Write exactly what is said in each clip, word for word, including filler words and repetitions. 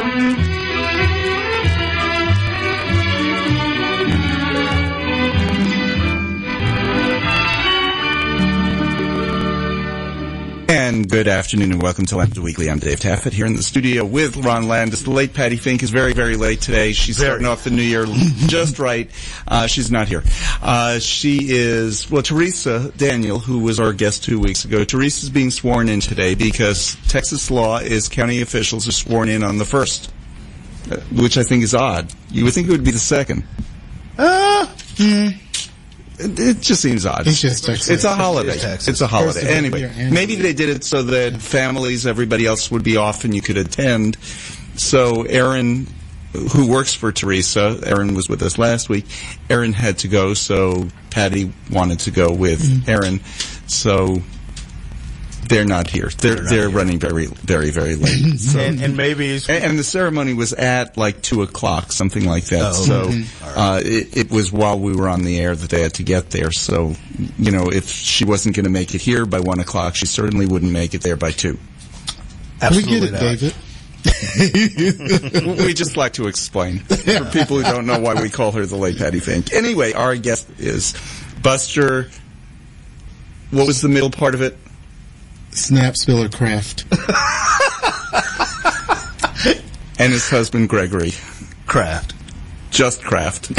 And good afternoon and welcome to Landis Weekly. I'm Dave Taffet here in the studio with Ron Landis. The late Patty Fink is very, very late today. She's very. starting off the new year just right. Uh, she's not here. Uh, she is, well, Teresa Daniel, who was our guest two weeks ago. Teresa's being sworn in today because Texas law is county officials are sworn in on the first, uh, which I think is odd. You would think it would be the second. Uh, hmm. It, it just seems odd. It's just Texas. It's a holiday. It's, it's a holiday. Anyway, maybe they did it so that families, everybody else would be off and you could attend. So Aaron, who works for Teresa, Aaron was with us last week. Aaron had to go, so Patty wanted to go with mm-hmm. Aaron. So they're not here. They're they're, they're running very, very, very late. So, and, and maybe it's and, and the ceremony was at like two o'clock, something like that. Oh, so mm-hmm. uh, it, it was while we were on the air that they had to get there. So you know, if she wasn't going to make it here by one o'clock, she certainly wouldn't make it there by two. Absolutely, we get it, David. We just like to explain for people who don't know why we call her the late Patty Fink. Anyway, our guest is Buster. What was the middle part of it? Snap Spiller Kraft. And his husband, Gregory. Kraft. Just Kraft.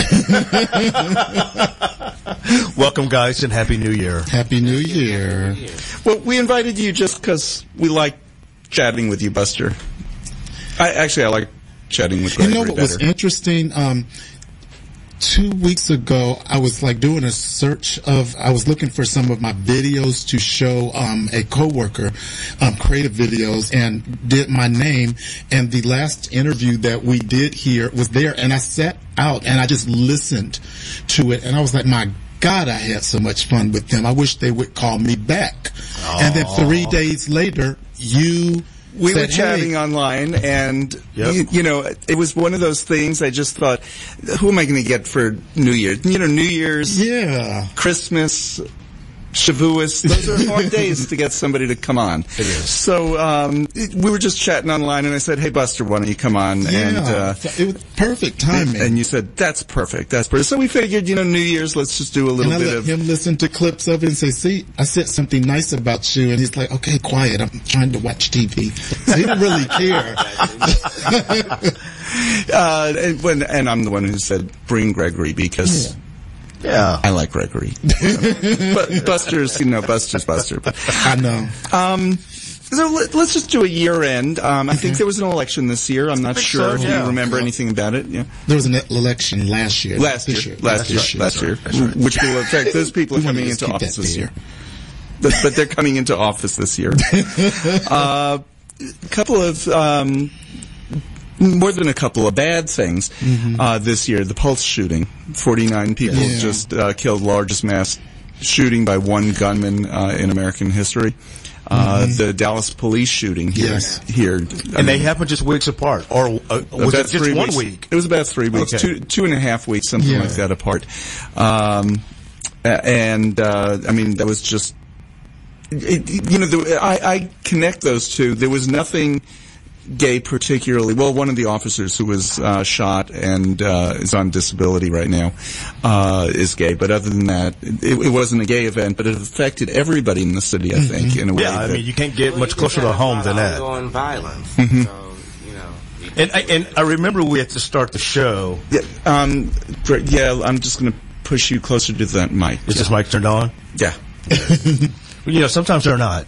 Welcome, guys, and Happy New Year. Happy New Year. Well, we invited you just because we like chatting with you, Buster. I Actually, I like chatting with Gregory You know what better. was interesting? Um, Two weeks ago, I was like doing a search of, I was looking for some of my videos to show um, a coworker, um, creative videos, and did my name. And the last interview that we did here was there, and I sat out and I just listened to it, and I was like, my God, I had so much fun with them. I wish they would call me back. Aww. And then three days later, you... We said, were chatting hey. online, and, yep. you, you know, it was one of those things I just thought, who am I going to get for New Year's? You know, New Year's, yeah, Christmas, Shavuos, those are hard days to get somebody to come on. It is. So um, it, we were just chatting online, and I said, hey, Buster, why don't you come on? Yeah, and, uh, it was perfect timing. And, and you said, that's perfect, that's perfect. So we figured, you know, New Year's, let's just do a little and I bit let of... him listen to clips of it and say, see, I said something nice about you, and he's like, okay, quiet, I'm trying to watch T V. So he didn't really care. uh, and, when, and I'm the one who said, bring Gregory, because... Yeah. Yeah, I like Gregory. But Buster's, you know, Buster's Buster. But, I know. Um, so let, let's just do a year end. Um, I think there was an election this year. I'm not sure so, if yeah. you remember anything about it. Yeah. There was an election last year. Last this year. year. Last year. Last year. Last year. That's right. Which will affect those people We coming wanted into to keep office that this there. year. But, but they're coming into office this year. uh, a couple of, um, more than a couple of bad things mm-hmm. uh, this year. The Pulse shooting. forty-nine people yeah. just uh, killed, largest mass shooting by one gunman uh, in American history. Uh, mm-hmm. The Dallas police shooting here. Yes. here and I they mean, happened just weeks apart, or uh, was it just one weeks. week? It was about three weeks, Okay. two two and a half weeks, something Yeah. like that apart. Um, and uh, I mean, that was just, it, you know, the, I, I connect those two. There was nothing gay particularly. Well, one of the officers who was uh, shot and uh, is on disability right now uh, is gay. But other than that, it, it wasn't a gay event, but it affected everybody in the city, I think, in a way. Yeah, I that, mean, you can't get well, much closer to home than that. Ongoing violence. Mm-hmm. So, you know. And I, and I remember we had to start the show. Yeah, um, yeah, I'm just going to push you closer to that mic. Is this mic turned on? Yeah. You know, sometimes they're not.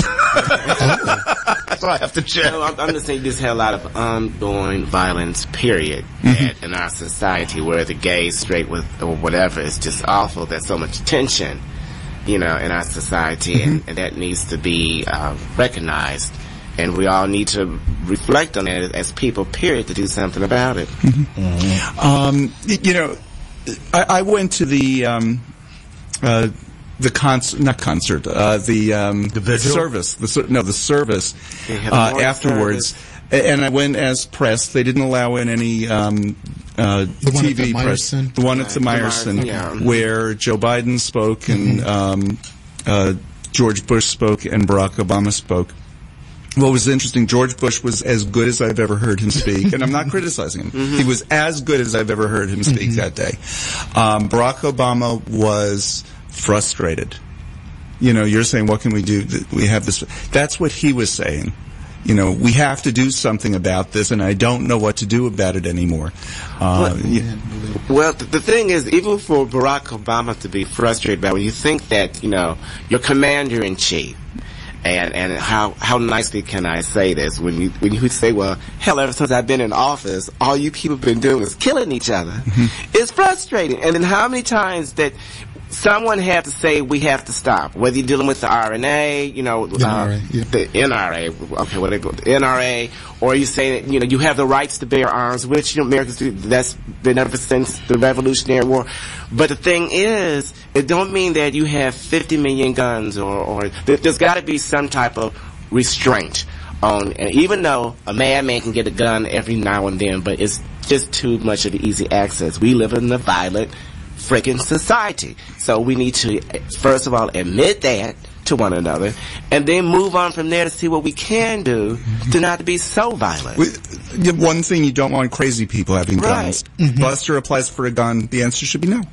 That's why I have to check. No, I'm, I'm just saying you just have a lot of ongoing violence, period, Mm-hmm. in our society where the gay, straight, with or whatever is just awful. There's so much tension, you know, in our society, Mm-hmm. and, and that needs to be uh, recognized. And we all need to reflect on it as people, period, to do something about it. Mm-hmm. Um, you know, I, I went to the um, uh, the concert, not concert, uh, the um, The vigil? service. The ser- no, the service They had a uh, morning afterwards. service. A- And I went as press. They didn't allow in any um, uh, The one T at the V press. Meyerson? The one at the Right, the Meyerson, Meyerson, yeah. where Joe Biden spoke and um, uh, George Bush spoke and Barack Obama spoke. What was interesting, George Bush was as good as I've ever heard him speak, and I'm not criticizing him. Mm-hmm. He was as good as I've ever heard him speak mm-hmm. that day. Um, Barack Obama was frustrated. You know, you're saying, what can we do? We have this. That's what he was saying. You know, we have to do something about this, and I don't know what to do about it anymore. Uh, well, yeah. well, the thing is, even for Barack Obama to be frustrated about, when you think that, you know, your commander-in-chief, and and how how nicely can I say this, when you when you say, well, hell, ever since I've been in office, all you people have been doing is killing each other. Mm-hmm. It's frustrating. And then how many times that someone had to say we have to stop, whether you're dealing with the R N A, you know, N R A, uh, yeah. the N R A, okay, what they go, the N R A, or you say that, you know, you have the rights to bear arms, which, you know, Americans do. That's been ever since the Revolutionary War. But the thing is, it don't mean that you have fifty million guns, or, or there's got to be some type of restraint on. And even though a madman can get a gun every now and then, but it's just too much of easy access. We live in a violent freaking society. So we need to, first of all, admit that to one another, and then move on from there to see what we can do to not to be so violent. We, one thing, you don't want crazy people having Right. guns. Mm-hmm. Buster applies for a gun. The answer should be no.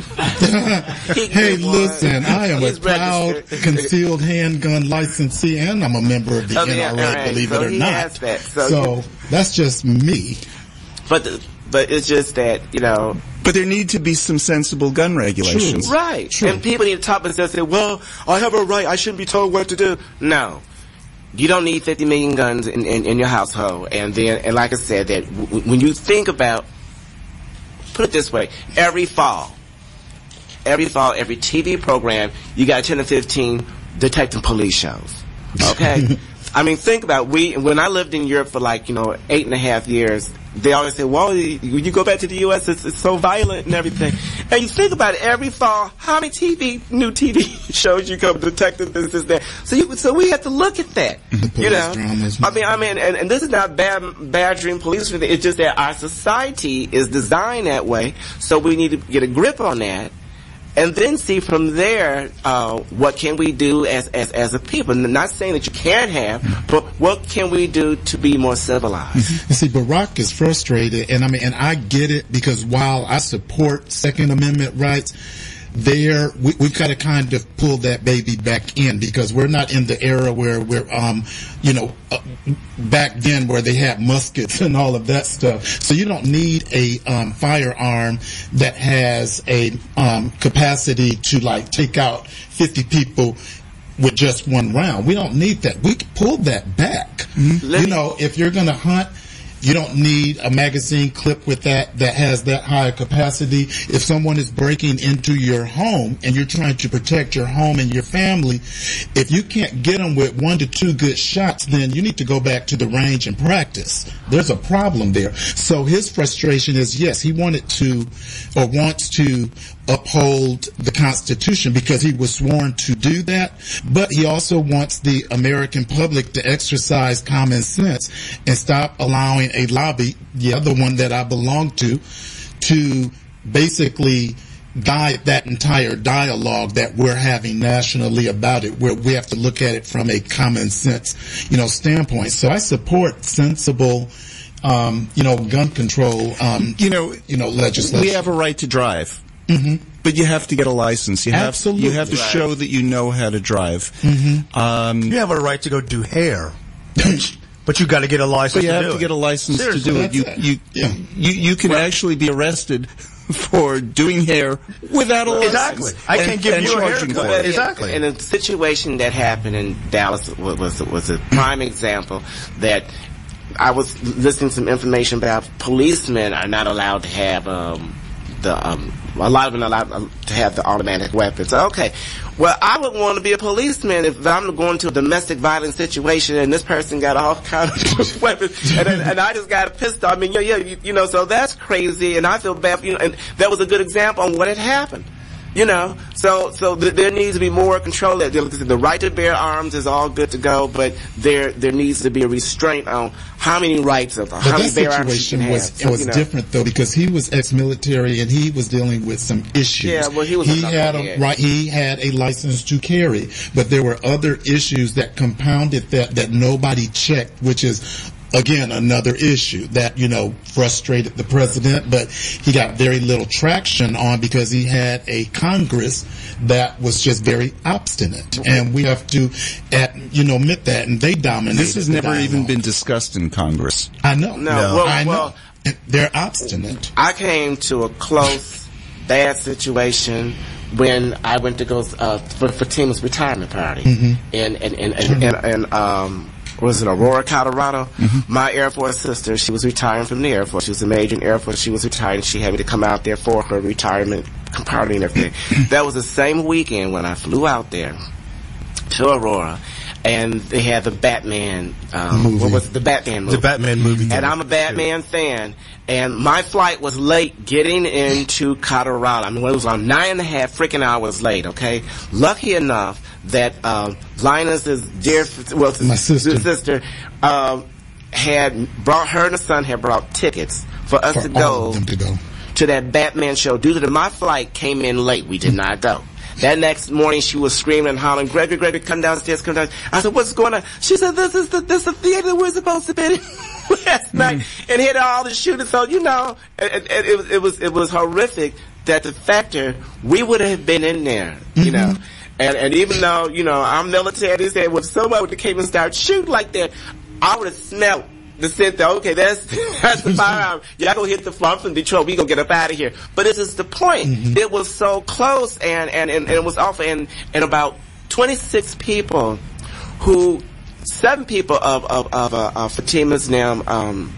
Hey, listen, I am He's a proud registered. concealed handgun licensee, and I'm a member of the Oh, yeah, N R A, right. believe So it or he not. has that. So- So that's just me. But the, but it's just that, you know, But there need to be some sensible gun regulations. right. True. And people need to talk themselves and say, well, I have a right, I shouldn't be told what to do. No. You don't need fifty million guns in, in, in your household. And then, and like I said, that w- when you think about, put it this way, every fall, every fall, every T V program, you got ten or fifteen detective police shows. Okay? I mean, think about, we, when I lived in Europe for like, you know, eight and a half years, they always say, well, you, you go back to the U S, it's, it's so violent and everything. And you think about it, every fall, how many T V, new T V shows you come, detective, this, this, that. So you, so we have to look at that. You know? dramas. I mean, I mean, and, and this is not bad, badgering police, it's just that our society is designed that way, so we need to get a grip on that. And then see from there, uh, what can we do as, as, as a people? Not saying that you can't have, but what can we do to be more civilized? You see, Barack is frustrated, and I mean, and I get it, because while I support Second Amendment rights, there we, we've got to kind of pull that baby back in, because we're not in the era where we're, um, you know, uh, back then where they had muskets and all of that stuff. So you don't need a um, firearm that has a um, capacity to like take out fifty people with just one round. We don't need that. We can pull that back. Mm-hmm. You know, if you're going to hunt, you don't need a magazine clip with that that has that high capacity. If someone is breaking into your home and you're trying to protect your home and your family, if you can't get them with one to two good shots, then you need to go back to the range and practice. There's a problem there. So his frustration is, yes, he wanted to or wants to uphold the Constitution because he was sworn to do that, but he also wants the American public to exercise common sense and stop allowing a lobby, the other one that I belong to, to basically guide that entire dialogue that we're having nationally about it, where we have to look at it from a common sense, you know, standpoint. So I support sensible, um, you know, gun control, um, You know, you know, legislation. we have a right to drive. Mm-hmm. But you have to get a license. You have, Absolutely. you have to Right. show that you know how to drive. Mm-hmm. Um, You have a right to go do hair, but you got to get a license. but you to have do to it. get a license Seriously. to do it. You, That's it. you, Yeah. you, you can actually be arrested for doing hair without a license. Exactly. I and, can't give and you a charging haircut. for it. Exactly. And a situation that happened in Dallas was was, was a prime example that I was listening to some information about policemen are not allowed to have um, the um, a lot of them are allowed to have the automatic weapons. Okay, well, I would want to be a policeman if I'm going to a domestic violence situation and this person got all kinds of weapons and, and I just got a pistol. I mean, yeah, yeah, you, you know, so that's crazy, and I feel bad. You know, and that was a good example on what had happened. You know, so so th- there needs to be more control. That the right to bear arms is all good to go, but there there needs to be a restraint on how many rights of but how that many bear arms you situation can was have. So, was you know. different though, because he was ex-military and he was dealing with some issues. Yeah, well, he was he a had a knucklehead. right. He had a license to carry, but there were other issues that compounded that that nobody checked, which is. Again, another issue that, you know, frustrated the president, but he got very little traction on because he had a Congress that was just very obstinate. And we have to, at, you know, admit that. And they dominated. This has the never dialogue. even been discussed in Congress. I know. No, well, I know. well- They're obstinate. I came to a close, bad situation when I went to go uh, for Fatima's retirement party, Mm-hmm. and and and and, and, and um. was it Aurora, Colorado? Mm-hmm. My Air Force sister, she was retiring from the Air Force. She was a major in Air Force. She was retiring. She had me to come out there for her retirement party and everything. That was the same weekend when I flew out there to Aurora, and they had the Batman, um, Movie. what was it? The Batman movie. The Batman movie. And I'm a Batman fan, and my flight was late getting into Colorado. I mean, it was on nine and a half freaking hours late, okay? Lucky enough that um, Linus's dear, well, My sister. sister um, had brought, her and her son had brought tickets for us For to all go of them to go. to that Batman show. Due to the, my flight came in late, we did not go. That next morning, she was screaming and hollering, "Gregory, Gregory, come downstairs, come down." I said, "What's going on?" She said, "This is the this is the theater we're supposed to be in last night," and hit all the shooting. So you know, it, it, it was it was it was horrific that the factor we would have been in there, you know. And and even though you know I'm military, they said, "Well, somebody would have came and started shooting like that," I would have smelled the scent that, okay, that's that's the firearm. Y'all go hit the floor. I'm from Detroit. We gonna get up out of here. But this is the point. Mm-hmm. It was so close, and and, and, and it was awful. And and about twenty-six people, who seven people of of of, uh, of Fatima's now um,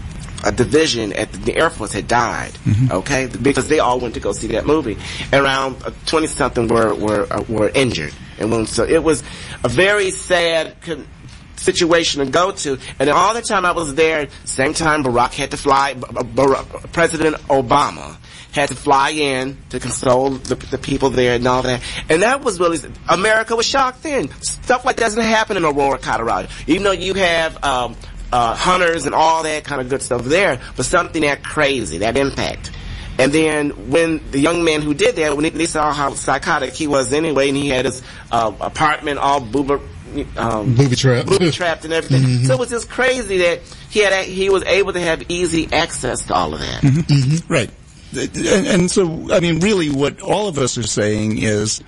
a division at the Air Force had died. Mm-hmm. Okay, because they all went to go see that movie. And around twenty something were were uh, were injured, and when, so it was a very sad Con- situation to go to. And then all the time I was there, same time Barack had to fly, Barack, President Obama had to fly in to console the, the people there and all that. And that was really, America was shocked then. Stuff like that doesn't happen in Aurora, Colorado. Even though you have um, uh, hunters and all that kind of good stuff there, but something that crazy, that impact. And then when the young man who did that, when they saw how psychotic he was anyway, and he had his uh, apartment all boober, um, booby trapped, booby trapped and everything. Mm-hmm. So it was just crazy that he had he was able to have easy access to all of that. Mm-hmm. Mm-hmm. Right. And, and so, I mean, really, what all of us are saying is,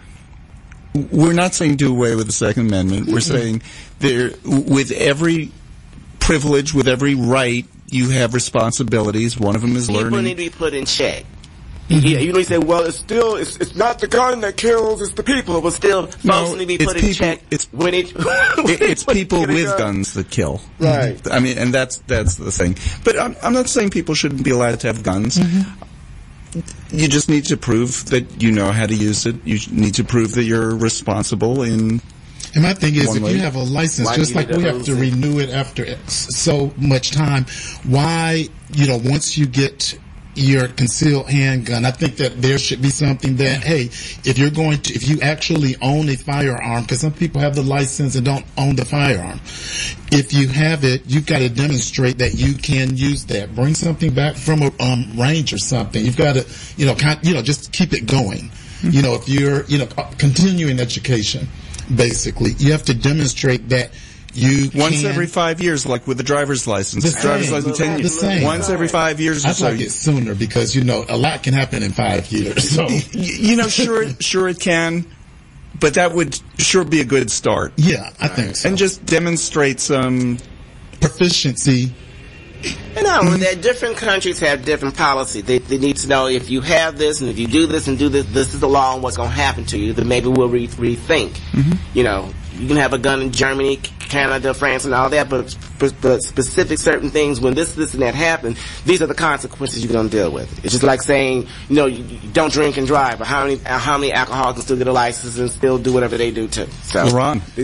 we're not saying do away with the Second Amendment. We're mm-hmm. saying there, with every privilege, with every right, you have responsibilities. One of them is People learning. People need to be put in check. Mm-hmm. You, you know, you say, well, it's still, it's, it's not the gun that kills, it's the people. But still, folks no, need to be put in people, check. It's, when it, it, it's people with gun. guns that kill. Right. I mean, and that's that's the thing. But I'm, I'm not saying people shouldn't be allowed to have guns. Mm-hmm. You just need to prove that you know how to use it. You need to prove that you're responsible in... And my thing is, One if way. you have a license, Why just like we have to it? renew it after so much time, why, you know, once you get your concealed handgun, I think that there should be something that, hey, if you're going to, if you actually own a firearm, because some people have the license and don't own the firearm, if you have it, you've got to demonstrate that you can use that. Bring something back from a um, range or something. You've got to, you know, kind, you know, just keep it going. Mm-hmm. You know, if you're, you know, continuing education. Basically, you have to demonstrate that you once can, every five years, like with the driver's license. The driver's same, license ten the years. same. Once every five years or I'd so. like it sooner because you know a lot can happen in five years. So you, you know, sure, sure it can, but that would sure be a good start. Yeah, I think so. And just demonstrate some proficiency. And not only that, different countries have different policies. They, they need to know if you have this and if you do this and do this, this is the law and what's going to happen to you, then maybe we'll re- rethink. Mm-hmm. You know, you can have a gun in Germany, Canada, France, and all that, but, but, but specific certain things, when this, this, and that happen, these are the consequences you're going to deal with. It's just like saying, you know, you, you don't drink and drive, but how many, how many alcoholics can still get a license and still do whatever they do too? So, Ron. you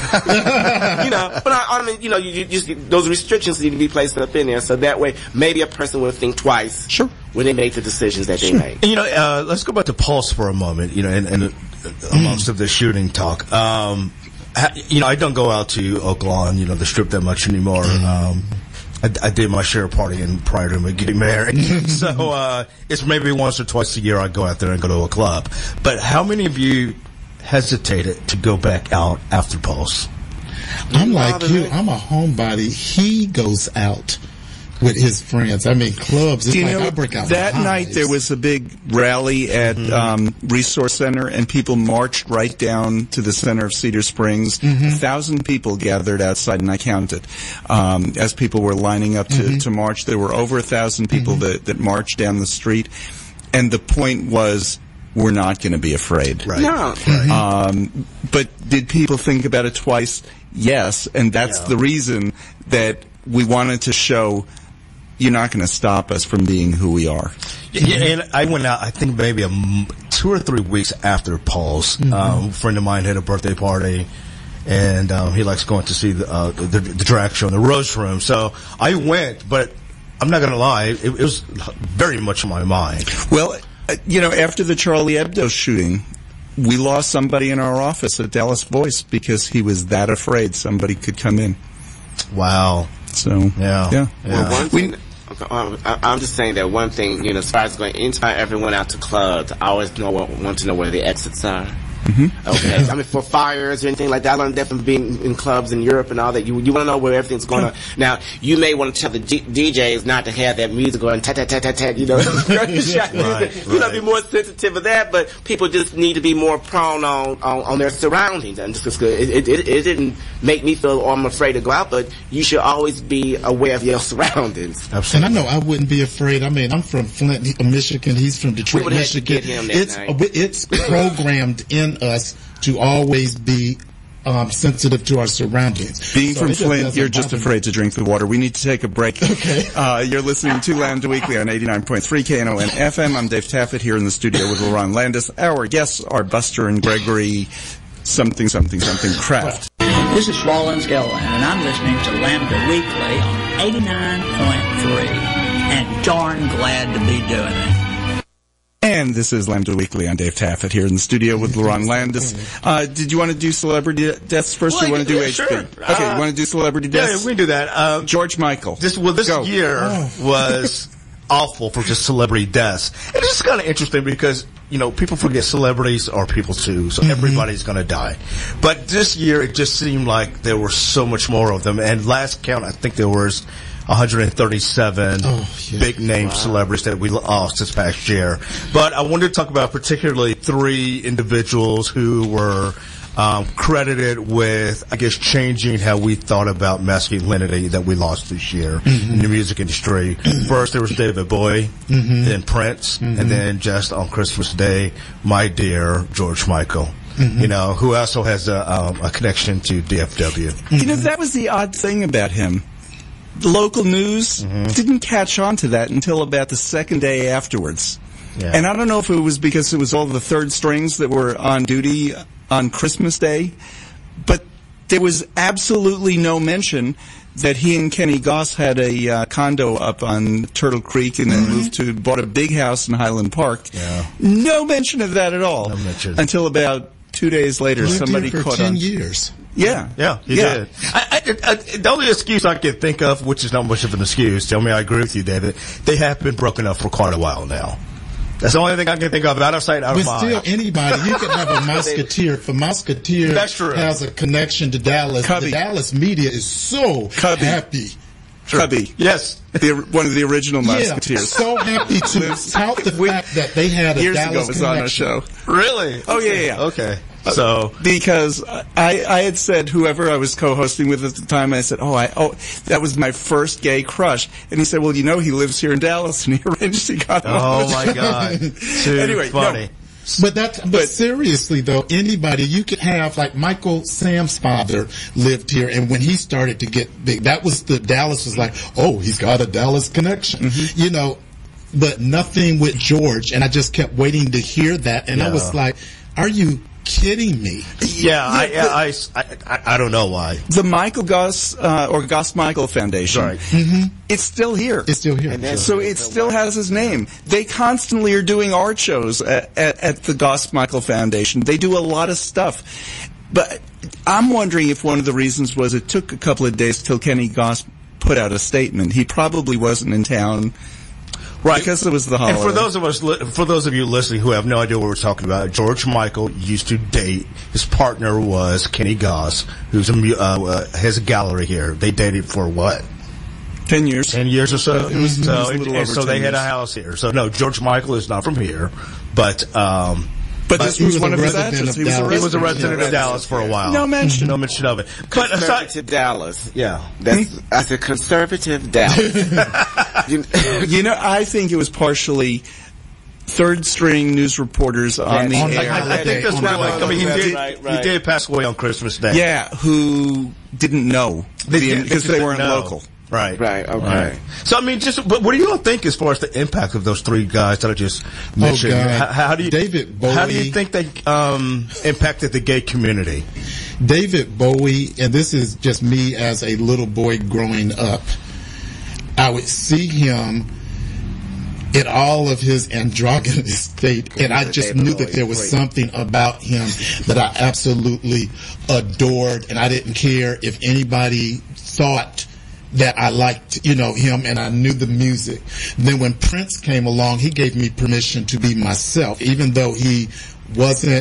know, but I, I mean, you know, you, you just, those restrictions need to be placed up in there, so that way, maybe a person will think twice. Sure. When they make the decisions that they make. And, you know, uh, let's go back to Pulse for a moment, you know, and, and uh, amongst mm. of the shooting talk. Um, ha, you know, I don't go out to Oak Lawn, you know, the Strip that much anymore. Mm. Um, I, I did my share partying prior to me getting married. so uh, it's maybe once or twice a year I go out there and go to a club. But how many of you hesitated to go back out after Pulse? I'm like you. I'm a homebody. He goes out with his friends. I mean, clubs. It's Do you like know, I break out that my night hives. there was a big rally at mm-hmm. um, Resource Center, and people marched right down to the center of Cedar Springs. Mm-hmm. A thousand people gathered outside, and I counted. Um, as people were lining up to, mm-hmm. to march, there were over a thousand people mm-hmm. that, that marched down the street. And the point was, we're not going to be afraid. Right. No. Right. Um, but did people think about it twice? Yes, and that's yeah. the reason that we wanted to show you're not going to stop us from being who we are. Yeah, and I went out, I think maybe a m- two or three weeks after Pulse. Mm-hmm. Um, a friend of mine had a birthday party, and um, he likes going to see the, uh, the, the drag show in the Rose Room. So I went, but I'm not going to lie, it, it was very much on my mind. Well, uh, you know, after the Charlie Hebdo shooting, we lost somebody in our office at Dallas Voice because he was that afraid somebody could come in. Wow. So, yeah. yeah. Well, yeah. one thing, um, I, I'm just saying that one thing, you know, as far as going, anytime I ever went out to clubs, I always know, want to know where the exits are. Mm-hmm. Okay. I mean, for fires or anything like that, I learned that from being in clubs in Europe and all that. You you want to know where everything's going on. Now, you may want to tell the G- D Js not to have that music going, tat, tat, tat, tat, tat, you know. right, you know, be more sensitive of that, but people just need to be more prone on, on, on their surroundings. And just, it, it, it, it didn't make me feel, oh, I'm afraid to go out, but you should always be aware of your surroundings. Absolutely. And I know I wouldn't be afraid. I mean, I'm from Flint, Michigan. He's from Detroit, Michigan. It's night. it's programmed in us to always be um, sensitive to our surroundings. Being so from Flint, you're just bother. afraid to drink the water. We need to take a break. Okay. Uh, you're listening to Lambda Weekly on eighty-nine point three K N O N F M. I'm Dave Taffet here in the studio with LaRon Landis. Our guests are Buster and Gregory something, something, something Kraft. This is Rollins Gilliland, and I'm listening to Lambda Weekly on eighty-nine point three, and darn glad to be doing it. And this is Lambda Weekly on Dave Taffet here in the studio with LaRon Landis. Uh, did you want to do celebrity deaths first, well, or you want to do yeah, H P? sure. Okay, uh, you want to do celebrity yeah, deaths? Yeah, we can do that. Um, George Michael. This, well, this Go. year oh. was awful for just celebrity deaths. And it's kind of interesting because, you know, people forget celebrities are people too, so mm-hmm. everybody's going to die. But this year, it just seemed like there were so much more of them. And last count, I think there was one hundred thirty-seven oh, yeah. big name wow. celebrities that we lost this past year. But I wanted to talk about particularly three individuals who were um, credited with, I guess, changing how we thought about masculinity that we lost this year mm-hmm. in the music industry. First, there was David Bowie, mm-hmm. then Prince, mm-hmm. and then just on Christmas Day, my dear George Michael. Mm-hmm. You know, who also has a, um, a connection to D F W. Mm-hmm. You know, that was the odd thing about him. The local news mm-hmm. didn't catch on to that until about the second day afterwards. Yeah. And I don't know if it was because it was all the third strings that were on duty on Christmas Day, but there was absolutely no mention that he and Kenny Goss had a uh, condo up on Turtle Creek and then mm-hmm. moved to, bought a big house in Highland Park. Yeah. No mention of that at all. No mention. Until about two days later, Lived somebody here for caught ten on. years. Yeah. Yeah, he yeah. did. I, I, I, the only excuse I can think of, which is not much of an excuse, tell me I agree with you, David, they have been broken up for quite a while now. That's the only thing I can think of. Out of sight, out but of mind. But still, anybody, you can have a Musketeer. If a Musketeer That's true. has a connection to Dallas, Cubby. the Dallas media is so Cubby. happy. Sure. Cubby. Yes. The, one of the original Musketeers. Yeah, so happy to tout the fact that they had a Years Dallas ago was connection. on our show. Really? Oh, yeah, yeah. Okay. So, because I, I had said whoever I was co-hosting with at the time, I said, oh, I, oh, that was my first gay crush. And he said, well, you know, he lives here in Dallas, and he arranged he got oh home. my God. Too anyway, funny. No. But that, but, But- seriously though, anybody, you could have, like Michael Sam's father lived here, and when he started to get big, that was the, Dallas was like, oh, he's got a Dallas connection, Mm-hmm. you know, but nothing with George, and I just kept waiting to hear that, and I Yeah. was like, are you kidding me? Yeah, I, I, I, I, I don't know why. The Michael Goss uh, or Goss Michael Foundation. Right. It's still here. It's still here. And that's- So it still has his name. They constantly are doing art shows at, at, at the Goss Michael Foundation. They do a lot of stuff. But I'm wondering if one of the reasons was it took a couple of days till Kenny Goss put out a statement. He probably wasn't in town. Right. Because it was the holiday. And for those of us, li- for those of you listening who have no idea what we're talking about, George Michael used to date. His partner was Kenny Goss, who's a mu- uh, uh, has a gallery here. They dated for what? Ten years. Ten years or so. It was- it so, was a little and over so they ten had a years. house here. So no, George Michael is not from here, but um, But this he was, was one a of his resident addresses. of He was a Dallas. he was a resident. resident of Dallas for a while. No mention. No mention of it. But aside, Conservative Dallas. yeah. That's, I said conservative Dallas. You- You know, I think it was partially third string news reporters on the On the air. I, I think that's On what it the was. I mean, he holiday. did, Right, he right. did pass away on Christmas Day. Yeah, who didn't know They the- did- because they they didn't weren't know. local. Right. Right, okay. Right. So I mean, just but what do you all think as far as the impact of those three guys that I just mentioned? God. How, how do you David How do you Bowie. think they um, impacted the gay community? David Bowie, and this is just me as a little boy growing up, I would see him in all of his androgynous state, and I just David knew that Bowie, there was great. something about him that I absolutely adored, and I didn't care if anybody thought that I liked, you know, him, and I knew the music. Then when Prince came along, he gave me permission to be myself, even though he wasn't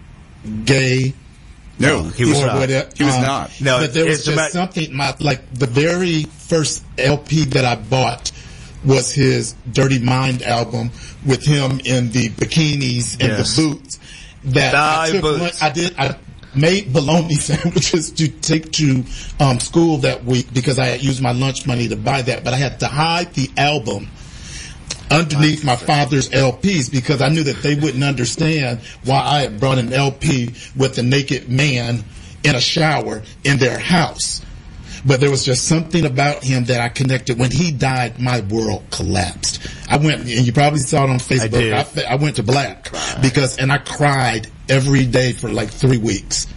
gay. No, he was or not. whatever. He was Um, not. No, but there was it's just about- something, my, like the very first L P that I bought was his Dirty Mind album with him in the bikinis and Yes. the boots. That Thigh I took boots. one- I did. I made bologna sandwiches to take to um, school that week because I had used my lunch money to buy that, but I had to hide the album underneath my father's L Ps because I knew that they wouldn't understand why I had brought an L P with a naked man in a shower in their house. But there was just something about him that I connected. When he died, my world collapsed. I went, and you probably saw it on Facebook. did. I, fe- I went to black because, and I cried every day for like three weeks.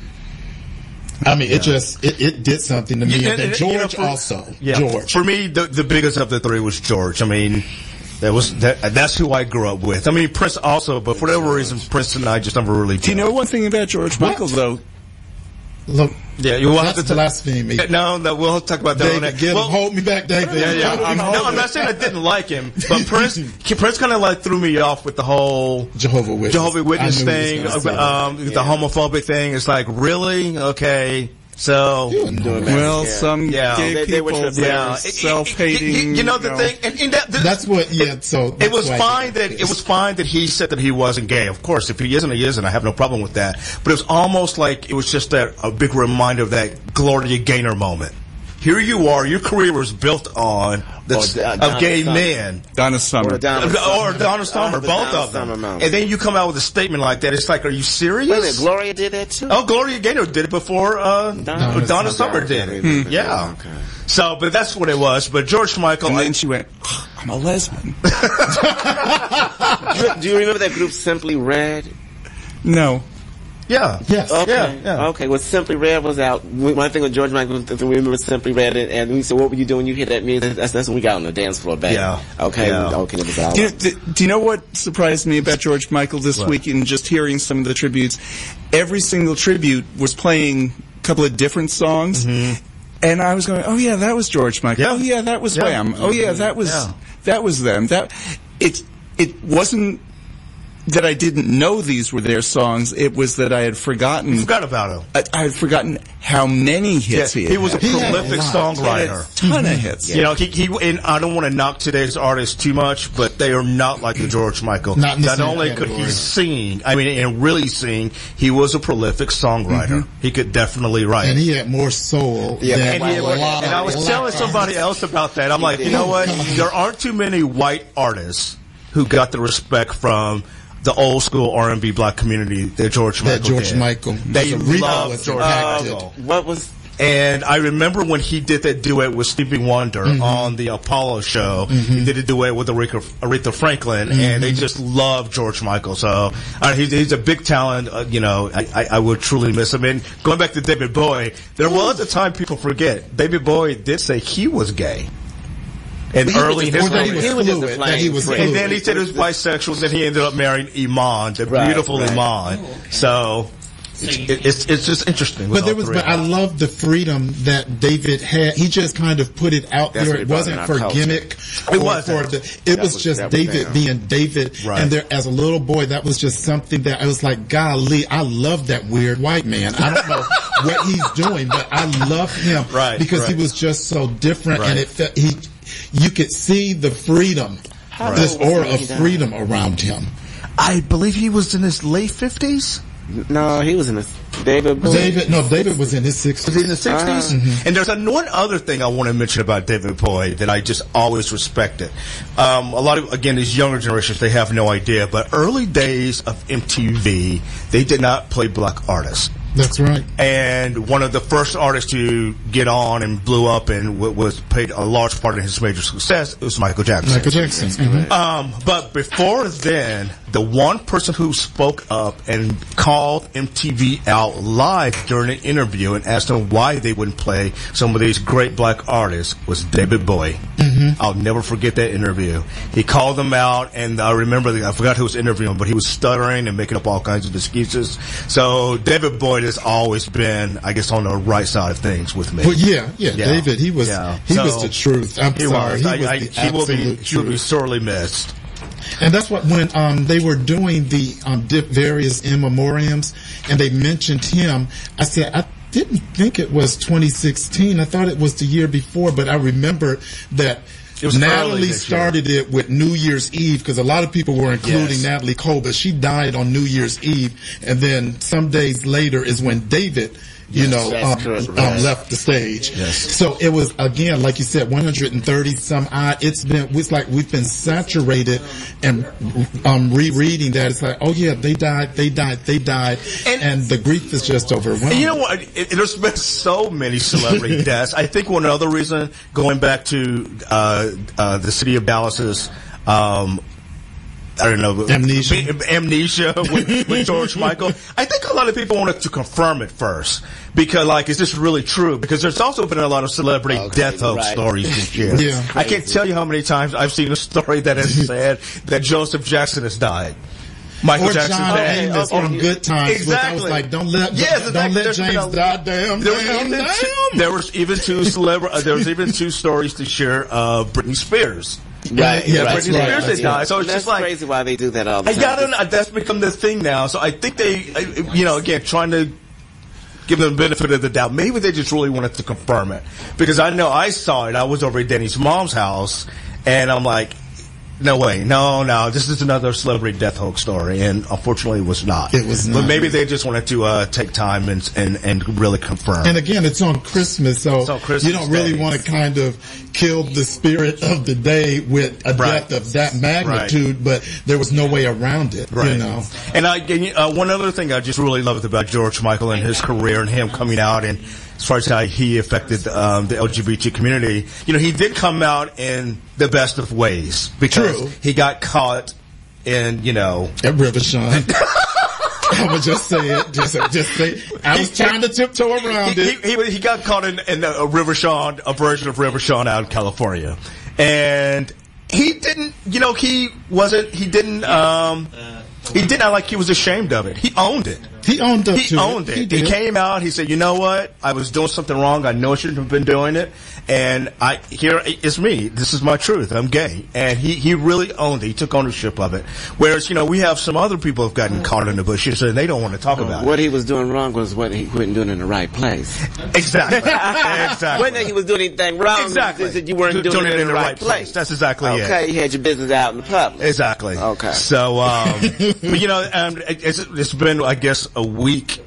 I mean, it just, it, it did something to me. Yeah, and then and, you know, George for- also. Yeah. George. For me, the, the biggest of the three was George. I mean, that was that, that's who I grew up with. I mean, Prince also, but for whatever reason, Prince and I just never really. Do you know one thing about George Michael, though? Look, Yeah, you will have that's to ta- blasphemy. No, no, we'll talk about that. on David, that. give Well, him, hold me back, David. Yeah, yeah. Hold me I'm, back. no, I'm not saying I didn't like him, but Prince, Prince kind of like threw me off with the whole Jehovah Witness. Jehovah Witness I knew he thing, was gonna say that. um, the homophobic thing. It's like, really? Okay. So, You wouldn't do it, man. Well, Yeah. some Yeah. gay They- they were people tripping. that yeah. are self-hating. You, you know the you thing, and, and that, That's what, yeah, so. It that's was why I fine did that it was fine that he said that he wasn't gay. Of course, if he isn't, he isn't. I have no problem with that. But it was almost like it was just that a big reminder of that Gloria Gaynor moment. Here you are, your career was built on the, Or D- uh, of Donna gay Summer. men. Donna Summer. Or Donna Or Summer. Donna Summer, Oh, the both Donna of them. Summer moment. And then you come out with a statement like that. It's like, are you serious? Wait a minute, Gloria did that too? Oh, Gloria Gaynor did it before uh, Donna Donna, Summer. Summer did it. Okay. Yeah. Okay. So, but that's what it was. But George Michael, And I- then she went, I'm a lesbian. do, you, do you remember that group Simply Red? No. yeah, Yes. Okay. Yeah, yeah. Okay. Well, Simply Red was out. We- One thing with George Michael, we remember Simply Red, and, and we said, "What were you doing? You hear that music?" That's, that's when we got on the dance floor, back. Yeah. Okay. Yeah. Okay. It was all. Do you, do, do you know what surprised me about George Michael this What? week in just hearing some of the tributes? Every single tribute was playing a couple of different songs. And I was going, oh yeah, that was George Michael. Yeah. Oh yeah, that was Yeah. Wham. Oh yeah, that was Yeah. that was them. That it it wasn't that I didn't know these were their songs. It was that I had forgotten. forgot about him. I, I had forgotten how many hits Yeah, he had. he was a had. He had a prolific lot. He had songwriter. a ton of hits. You know, he, he and I don't want to knock today's artists too much, but they are not like the George Michael. Not in the same only could category. he sing, I mean, and really sing, he was a prolific songwriter. He could definitely write. And he had more soul Yeah, than And, he- a lot and of I was black telling somebody artists. else about that. I'm like, you know what? There aren't too many white artists who got the respect from the old school R and B black community that George Michael That George did. Michael. They loved George Michael. What was... And I remember when he did that duet with Stevie Wonder mm-hmm. on the Apollo show. Mm-hmm. He did a duet with Aretha, Aretha Franklin, mm-hmm. and they just loved George Michael. So uh, he's, he's a big talent. Uh, you know, I, I, I would truly miss him. And going back to David Bowie, there was a time people forget David Bowie did say he was gay. And he early in his that he was career. fluid, that he was fluid. And then he said he was bisexual, and he ended up marrying Iman, the right, beautiful right. Iman. So... It's, it's it's just interesting. But there was, but I love the freedom that David had. He just kind of put it out That's there. It wasn't for culture. gimmick. It wasn't. For the, it was, was just David was being David. Right. And there, as a little boy, that was just something that I was like, golly, I love that weird white man. I don't know what he's doing, but I love him right, because right. he was just so different, right. and it felt, he, you could see the freedom, How this aura of he freedom around him. I believe he was in his late fifties. No, he was in his David Bowie. David, no, David was in his sixties. Was he in the sixties? Uh, mm-hmm. And there's a, one other thing I want to mention about David Bowie that I just always respected. Um, a lot of, again, these younger generations, they have no idea, but early days of M T V, they did not play black artists. That's right. And one of the first artists to get on and blew up and w- was paid a large part of his major success was Michael Jackson. Michael Jackson. Mm-hmm. Um, but before then, the one person who spoke up and called M T V out live during an interview and asked them why they wouldn't play some of these great black artists was David Bowie. Mm-hmm. I'll never forget that interview. He called them out, and I remember, the, I forgot who was interviewing, but he was stuttering and making up all kinds of excuses. So David Bowie has always been, I guess, on the right side of things with me. Well, yeah, yeah, yeah. David, he was, yeah. he so, was the truth. I'm he sorry, was. he I, was I, the he will be, absolute he will be truth. sorely missed. And that's what when um, they were doing the um, dip various in memoriams, and they mentioned him. I said, I didn't think it was twenty sixteen. I thought it was the year before, but I remember that. It was Natalie started year. it with New Year's Eve because a lot of people were including yes. Natalie Cole, but she died on New Year's Eve, and then some days later is when David, you yes, know, um, correct, um, right. left the stage. Yes. So it was again, like you said, one hundred thirty some odd. It's been, it's like we've been saturated and um, rereading that. It's like, oh yeah, they died, they died, they died, and, and the grief is just overwhelming. And you know what? It, it, there's been so many celebrity deaths. I think one other reason, going back to uh, uh, the city of Dallas's. Um, I don't know. Amnesia. Amnesia with, with George Michael. I think a lot of people wanted to confirm it first. Because, like, is this really true? Because there's also been a lot of celebrity okay, death hoax right. stories this year. Yeah. I can't tell you how many times I've seen a story that has said that Joseph Jackson has died. Michael or Jackson John died. Amos Okay. from Good Times. Exactly. I was like, don't let, Yes, don't, exactly. let There's James been a- die. Damn, There was, damn, even damn. two, there was even two celebra- uh, there was even two stories to share of Britney Spears. Right, yeah, Britney right, Spears right, had right. died. So it's That's just like crazy why they do that all the I time. gotta know, that's become the thing now. So I think they, I- you know, again, trying to give them the benefit of the doubt. Maybe they just really wanted to confirm it. Because I know I saw it. I was over at Denny's mom's house, and I'm like, no way. No, no. This is another celebrity death hoax story. And unfortunately, it was not. It was But not. maybe they just wanted to uh, take time and, and, and really confirm. And again, it's on Christmas, so It's on Christmas you don't really Day. want to kind of kill the spirit of the day with a Right. death of that magnitude, but there was no way around it, Right. you know. And I, and, uh, one other thing I just really loved about George Michael and his career and him coming out and as far as how he affected um, the L G B T community, you know, he did come out in the best of ways because True. he got caught in, you know, At Rivershine. I would just say it. Just, just say. I was trying to tiptoe around he, it. he, he, he got caught in, in a River Sean, a version of River Sean out in California, and he didn't, you know, he wasn't, he didn't, um, he did not like he was ashamed of it. He owned it. He owned up He to owned it. it. He He, did. came out. He said, "You know what? I was doing something wrong. I know I shouldn't have been doing it. And I here it's me. This is my truth. I'm gay." And he he really owned it. He took ownership of it. Whereas you know we have some other people who've gotten caught in the bushes and they don't want to talk about What he was doing wrong was what he wasn't doing in the right place. it. Exactly. exactly. Wasn't that he was doing anything wrong? Exactly. It's that you weren't doing, it in the right place. That's exactly it. Okay, you had your business out in the public. Exactly. Okay. So, um, but you know, um, it, it's, it's been, I guess, a week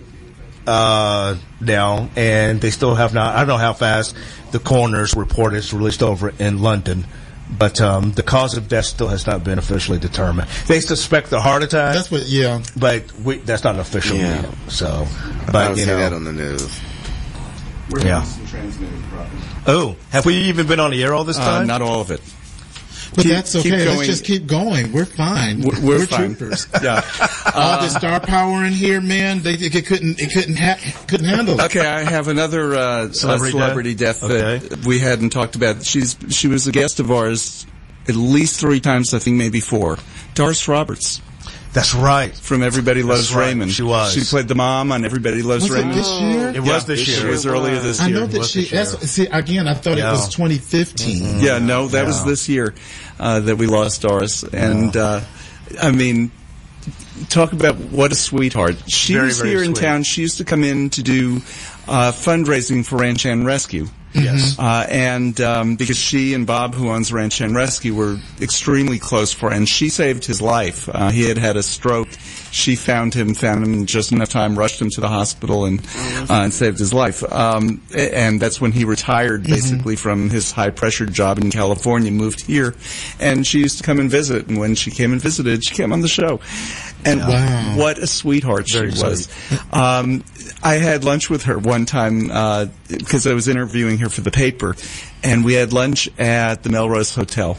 uh, now, and they still have not. I don't know how fast the coroner's report is released over in London, but um, the cause of death still has not been officially determined. They suspect a heart attack. That's what, yeah. But we, that's not an official Yeah. name. So, I but don't you see know, that on the news. We're Yeah. having some transmitting problems. oh, have we even been on the air all this Uh, time? not all of it. But Keep- that's keep okay. Let's going. just keep going. We're fine. We're, we're fine. troopers. Yeah. All the star power in here, man. They, they couldn't. It couldn't. Ha- couldn't handle it. Okay, I have another uh, Celebrity celebrity, death? death, that Okay. we hadn't talked about. She's she was a guest of ours at least three times, I think maybe four. Doris Roberts That's right. from Everybody Loves That's right. Raymond. She was. She played the mom on Everybody Loves Was it Raymond. this year? It Yeah, was this year. It was earlier this I year. know that was she. this year. That's, see, again, I thought Yeah. it was twenty fifteen. Yeah, no, that was Yeah. this year uh, that we lost Doris. And, uh, I mean, talk about what a sweetheart. She Very, was very here in sweet. town. She used to come in to do uh, fundraising for Ranch Hand Rescue. Yes. Uh, and um, because she and Bob, who owns Ranch Hand Rescue, were extremely close friends. She saved his life. Uh, he had had a stroke. She found him, found him in just enough time, rushed him to the hospital, and uh, and saved his life. Um, a- and that's when he retired, basically, from his high-pressure job in California, moved here. And she used to come and visit. And when she came and visited, she came on the show. And Wow. what a sweetheart Very she was. Um, I had lunch with her one time uh, because I was interviewing her for the paper, and we had lunch at the Melrose Hotel.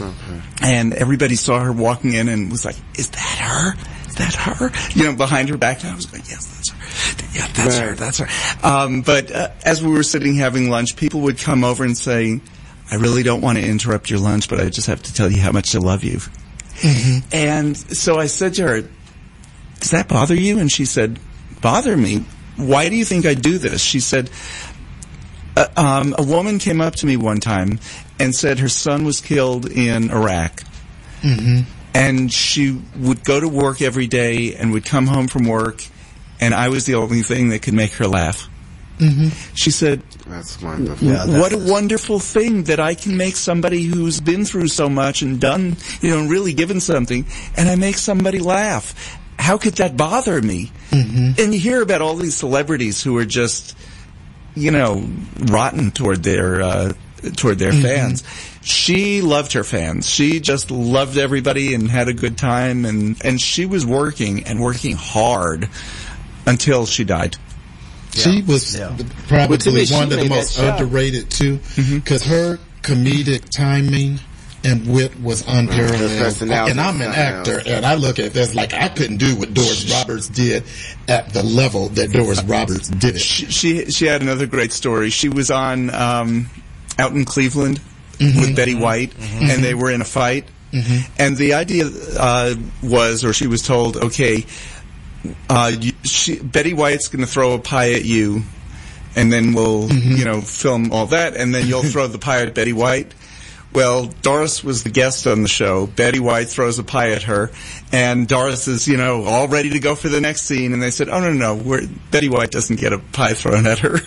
And everybody saw her walking in and was like, "Is that her? Is that her?" You know, behind her back. And I was like, "Yes, that's her. Yeah, that's her. That's her." Um, but uh, as we were sitting having lunch, people would come over and say, "I really don't want to interrupt your lunch, but I just have to tell you how much I love you." And so I said to her, "Does that bother you?" And she said, "Bother me? Why do you think I do this?" She said, uh, um, a woman came up to me one time and said her son was killed in Iraq. And she would go to work every day and would come home from work, and I was the only thing that could make her laugh. She said, That's wonderful. Yeah, that what a is- wonderful thing that I can make somebody who's been through so much and done, you know, and really given something, and I make somebody laugh. How could that bother me? And you hear about all these celebrities who are just, you know, rotten toward their uh, toward their fans. She loved her fans. She just loved everybody and had a good time, and and she was working and working hard until she died. She was Yeah. the- probably Well, to me, she one of the made that most show. underrated too, Mm-hmm. because her comedic timing and wit was Her unparalleled. personality And I'm was an something actor, else. and I look at this like I couldn't do what Doris Roberts did at the level that Doris Roberts did it. She she, she had another great story. She was on um, out in Cleveland with Betty White, and they were in a fight. And the idea uh, was, or she was told, okay, uh, you, she, Betty White's going to throw a pie at you, and then we'll you know film all that, and then you'll throw the pie at Betty White. Well, Doris was the guest on the show. Betty White throws a pie at her, and Doris is, you know, all ready to go for the next scene. And they said, "Oh no, no, no we're, Betty White doesn't get a pie thrown at her."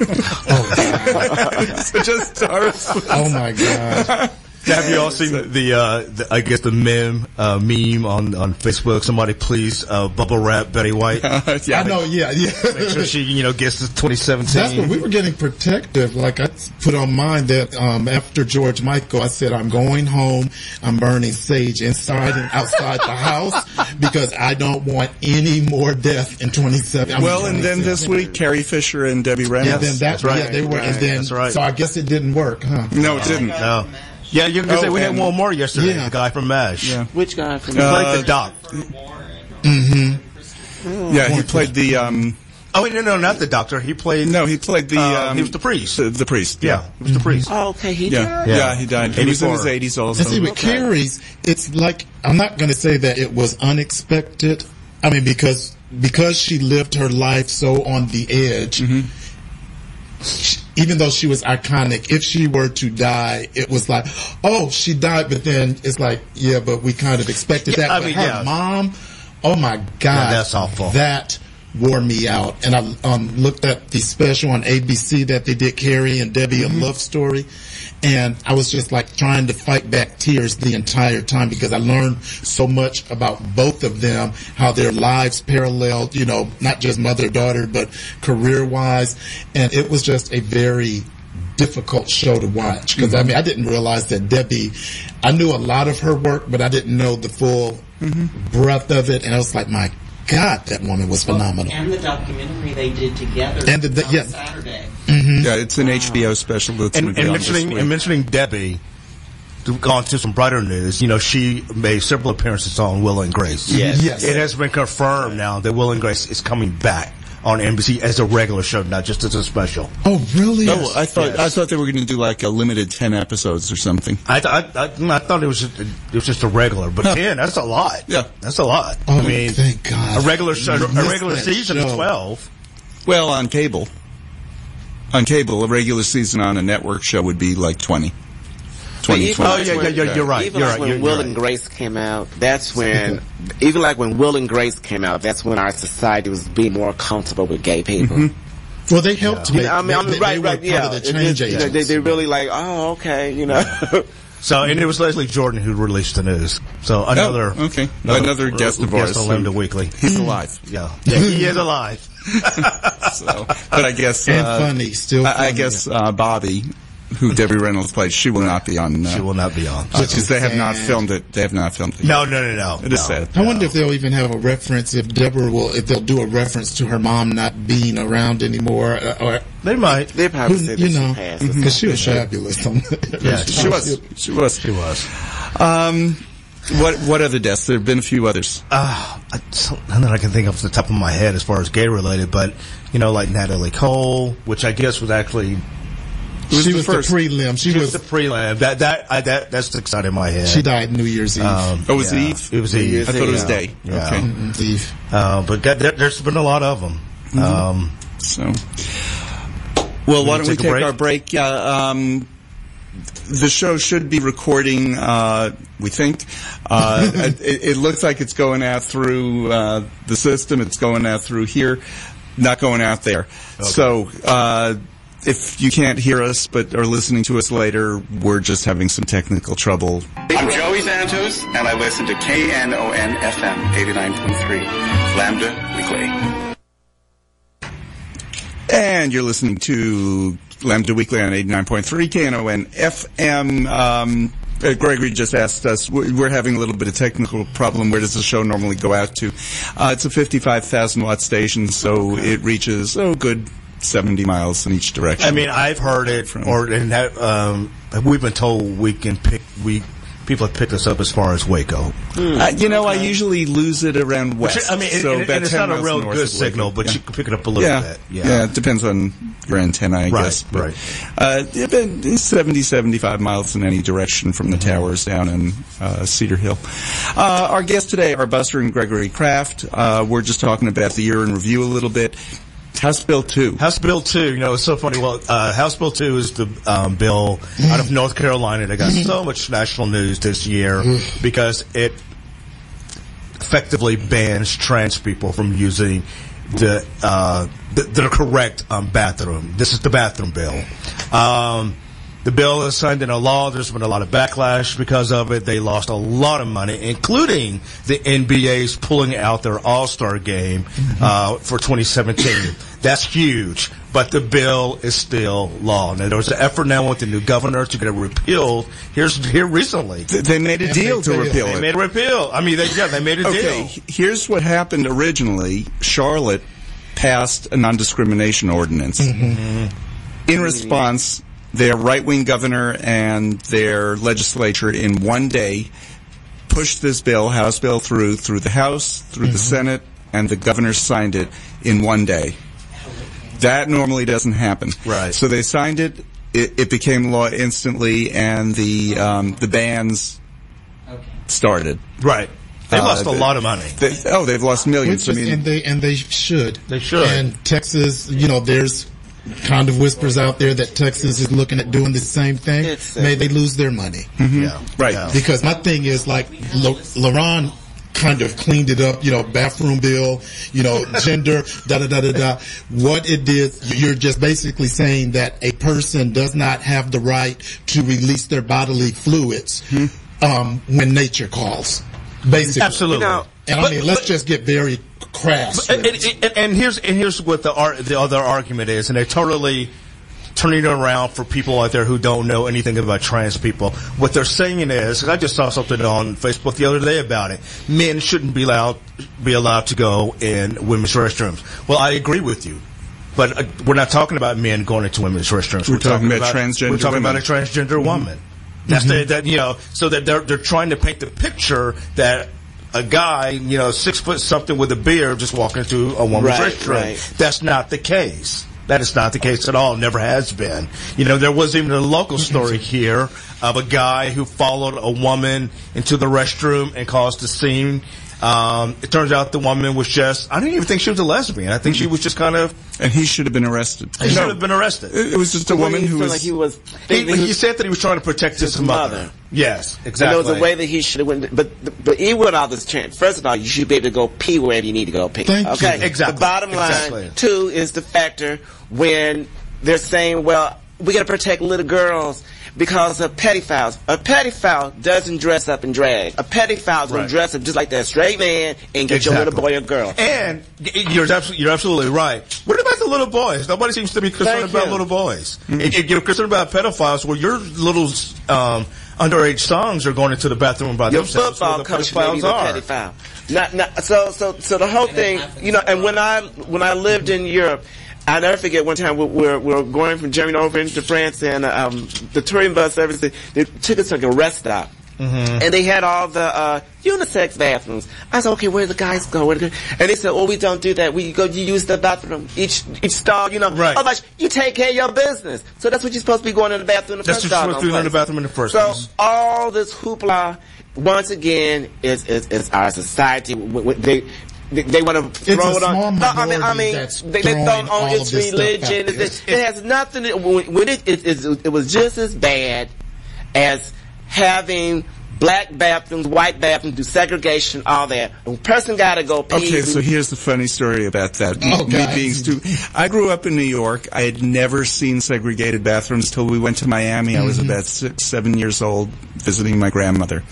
So just Doris. Was, Oh my God! Have you all seen the, uh, the I guess the meme uh, meme on, on Facebook? Somebody please uh, bubble wrap Betty White. yeah, I know, yeah, yeah. Make sure she you know gets to twenty seventeen. That's what we were getting protective. Like I put on mine that um, after George Michael, I said I'm going home. I'm burning sage inside and outside the house because I don't want any more death in twenty-seven. I mean, Well, and then this week, Carrie Fisher and Debbie Reynolds. and then that, That's right. yeah, they were, and then That's right. so I guess it didn't work, huh? No, it didn't. No. Yeah, you can say Oh, we had and- one more yesterday. Yeah. The guy from MASH. Yeah. Which guy from He Uh, played the doc. Yeah, he played the. Um, Oh wait, no, no, not the doctor. He played. no, he played the. Uh, um, he was the priest. The, the priest. Yeah, he was the priest. Oh, okay, he Yeah. died? Yeah. Yeah. he died. He was in his eighty-four. eighties also. And see, with Carrie's, it's like, I'm not going to say that it was unexpected. I mean, because, because she lived her life so on the edge, she- even though she was iconic, if she were to die, it was like, oh, she died, but then it's like, yeah, but we kind of expected Yeah, that. I But mean, her yeah. mom, oh my God. that's awful. That wore me out. And I um, looked at the special on A B C that they did, Carrie and Debbie, a love story. And I was just like trying to fight back tears the entire time because I learned so much about both of them, how their lives paralleled, you know, not just mother-daughter, but career-wise. And it was just a very difficult show to watch because, mm-hmm. I mean, I didn't realize that Debbie, I knew a lot of her work, but I didn't know the full mm-hmm. breadth of it. And I was like, my God, that woman was phenomenal. And the documentary they did together and the, the, on yeah. Saturday. Mm-hmm. Yeah, it's an wow. H B O special that's and, going to be and on mentioning, this week. And mentioning Debbie, to go on to some brighter news, you know, she made several appearances on Will and Grace. Yes. yes. It has been confirmed now that Will and Grace is coming back on N B C as a regular show, not just as a special. Oh, really? Oh, I thought yes. I thought they were going to do like a limited ten episodes or something. I th- I, I, I thought it was just, it was just a regular, but huh. ten, that's a lot. Yeah, that's a lot. Oh, I mean, thank God. A regular show, a regular season show. of twelve. Well, on cable, on cable, a regular season on a network show would be like twenty. twenty, even oh like yeah, when, yeah, yeah, you're right. Even You're like right. when You're, Will you're and right. Grace came out, that's when, even like when Will and Grace came out, that's when our society was being more comfortable with gay people. Mm-hmm. Well, they helped. Yeah. Make, I mean, I mean, they, right, they right, were yeah. part of the It change is, agents. they, they really like, oh, okay, you know. So, and it was Leslie Jordan who released the news. So another, oh, okay, another, another guest of ours on Lambda Weekly. He's alive. Yeah, yeah, he is alive. So, but I guess and uh, funny, still. I, Funny. I guess uh, Bobby, who Debbie Reynolds played, she will not be on. Uh, She will not be on because they have not filmed it. They have not filmed it. No, no, no, no. It is no. sad. I wonder if they'll even have a reference, if Deborah will, if they'll do a reference to her mom not being around anymore, or, or They might. They probably who, said you that know, she passed. because she was fabulous. Yeah, She was. She was. She was. Um, what what other deaths? There have been a few others. Uh, none that I can think of off the top of my head as far as gay related, but you know, like Natalie Cole, which I guess was actually. Was she the was first. the prelim. She, She was. was the prelim. That that I, that that sticks out in my head. She died New Year's Eve. Um, Oh, was it yeah. Eve? It was Eve. I thought it was Yeah. Day. Yeah. Okay. Mm-mm, Eve. Uh, but that, there, there's been a lot of them. Mm-hmm. Um, So, well, why don't we take a take break? our break? Uh, um, the show should be recording, uh, we think. Uh, it, it looks like it's going out through uh, the system. It's going out through here, not going out there. Okay. So, uh, if you can't hear us but are listening to us later, we're just having some technical trouble. I'm Joey Santos, and I listen to K N O N F M eighty-nine point three, Lambda Weekly. And you're listening to Lambda Weekly on eighty-nine point three K N O N F M. Um, uh, Gregory just asked us, we're having a little bit of technical problem. Where does the show normally go out to? Uh, it's a fifty-five thousand watt station, so it reaches, oh, good seventy miles in each direction. I mean, I've heard it, From- or and have, um, we've been told we can pick. We people have picked us up as far as Waco. Uh, you know, I usually lose it around west. Which, I mean, it, so and, about and it's ten not a miles real north good of signal, Waco. but Yeah. you can pick it up a little Yeah. bit. yeah, Yeah, it depends on your antenna, I Right, guess. But, right. Uh, yeah, but seventy, seventy-five miles in any direction from the towers down in uh, Cedar Hill. Uh, our guests today are Buster and Gregory Kraft. Uh, we're just talking about the year in review a little bit. House Bill two. House Bill two, you know, it's so funny. Well, uh, House Bill two is the um, bill out of North Carolina that got so much national news this year because it effectively bans trans people from using the uh, the, the correct um, bathroom. This is the bathroom bill. Um, the bill is signed into law. There's been a lot of backlash because of it. They lost a lot of money, including the N B A's pulling out their All-Star game uh, for twenty seventeen. That's huge, but the bill is still law. Now, there was an effort now with the new governor to get it repealed. Here's here recently. Th- They made a And deal they to failed. repeal They it. made a repeal. I mean, they, yeah, they made a Okay, deal. here's what happened originally. Charlotte passed a non-discrimination ordinance. In response, their right-wing governor and their legislature in one day pushed this bill, House Bill, through through the House, through the Senate, and the governor signed it in one day. That normally doesn't happen. Right. So they signed it. It, it became law instantly, and the um, the bans started. Right. They Uh, lost a the- lot of money. They, oh, they've lost millions. Which I is, mean, and they and they should. They should. And Texas, you know, there's kind of whispers out there that Texas is looking at doing the same thing. It's, uh, May they lose their money. Yeah. Right. Yeah. Because my thing is like, Lo- LaRon kind of cleaned it up, you know, bathroom bill, you know, gender, da da da da da. What it did, you're just basically saying that a person does not have the right to release their bodily fluids um, when nature calls. Basically. Absolutely. You know, And I But- mean, let's but- just get very crass. And, and, and here's and here's what the ar- the other argument is, and they totally turning it around for people out there who don't know anything about trans people. What they're saying is, I just saw something on Facebook the other day about it. Men shouldn't be allowed be allowed to go in women's restrooms. Well, I agree with you. But uh, we're not talking about men going into women's restrooms. We're, we're talking, talking about, about transgender We're talking women. about a transgender mm-hmm. woman. That's mm-hmm. the, that, you know, so that they're, they're trying to paint the picture that a guy, you know, six foot something with a beard just walking into a woman's right, restroom. Right. That's not the case. That is not the case at all. Never has been. You know, there was even a local story here of a guy who followed a woman into the restroom and caused a scene. Um, it turns out the woman was just, I didn't even think she was a lesbian. I think she was just kind of. And he should have been arrested. He should have been arrested. It, it was just a woman who was. Like he was. He, he, he said that he was trying to protect his, his mother. mother. Yes, exactly. And there was a way that he should have went. But, but even with all this chance, first of all, you should be able to go pee wherever you need to go pee. Thank okay? you. Exactly. The bottom line, exactly. too, is the factor when they're saying, well, we got to protect little girls because of pedophiles. A pedophile doesn't dress up in drag. A pedophile's right. going to dress up just like that straight man and get exactly. your little boy or girl. And you're absolutely, you're absolutely right. What about the little boys? Nobody seems to be concerned Thank about you. little boys. Mm-hmm. If you're concerned about pedophiles, well, your little um, underage sons are going into the bathroom by your themselves. Your football coach may be the pedophile. Not, not, so, so, so the whole thing, you know. And when I when I lived in Europe, I never forget one time we were, we were going from Germany over into France, and um, the touring bus service, they, they took us to like a rest stop. Mm-hmm. And they had all the uh, unisex bathrooms. I said, okay, where do the guys go? Where do the... And they said, oh, we don't do that. We go, you use the bathroom. Each each stall, you know. Right. Otherwise, you take care of your business. So that's what you're supposed to be going in the bathroom in the that's first That's what you're supposed to be in the bathroom in the first So place. all this hoopla, once again, is, is, is our society. They... They, they want to throw it on. No, I mean, I mean, they, they throw it on its religion. It, it, it has nothing. To, when it, it, it, it was just as bad as having black bathrooms, white bathrooms, do segregation, all that. A person got to go pee. Okay, so here's the funny story about that. Oh, me God. being stupid. I grew up in New York. I had never seen segregated bathrooms till we went to Miami. Mm-hmm. I was about six, seven years old, visiting my grandmother.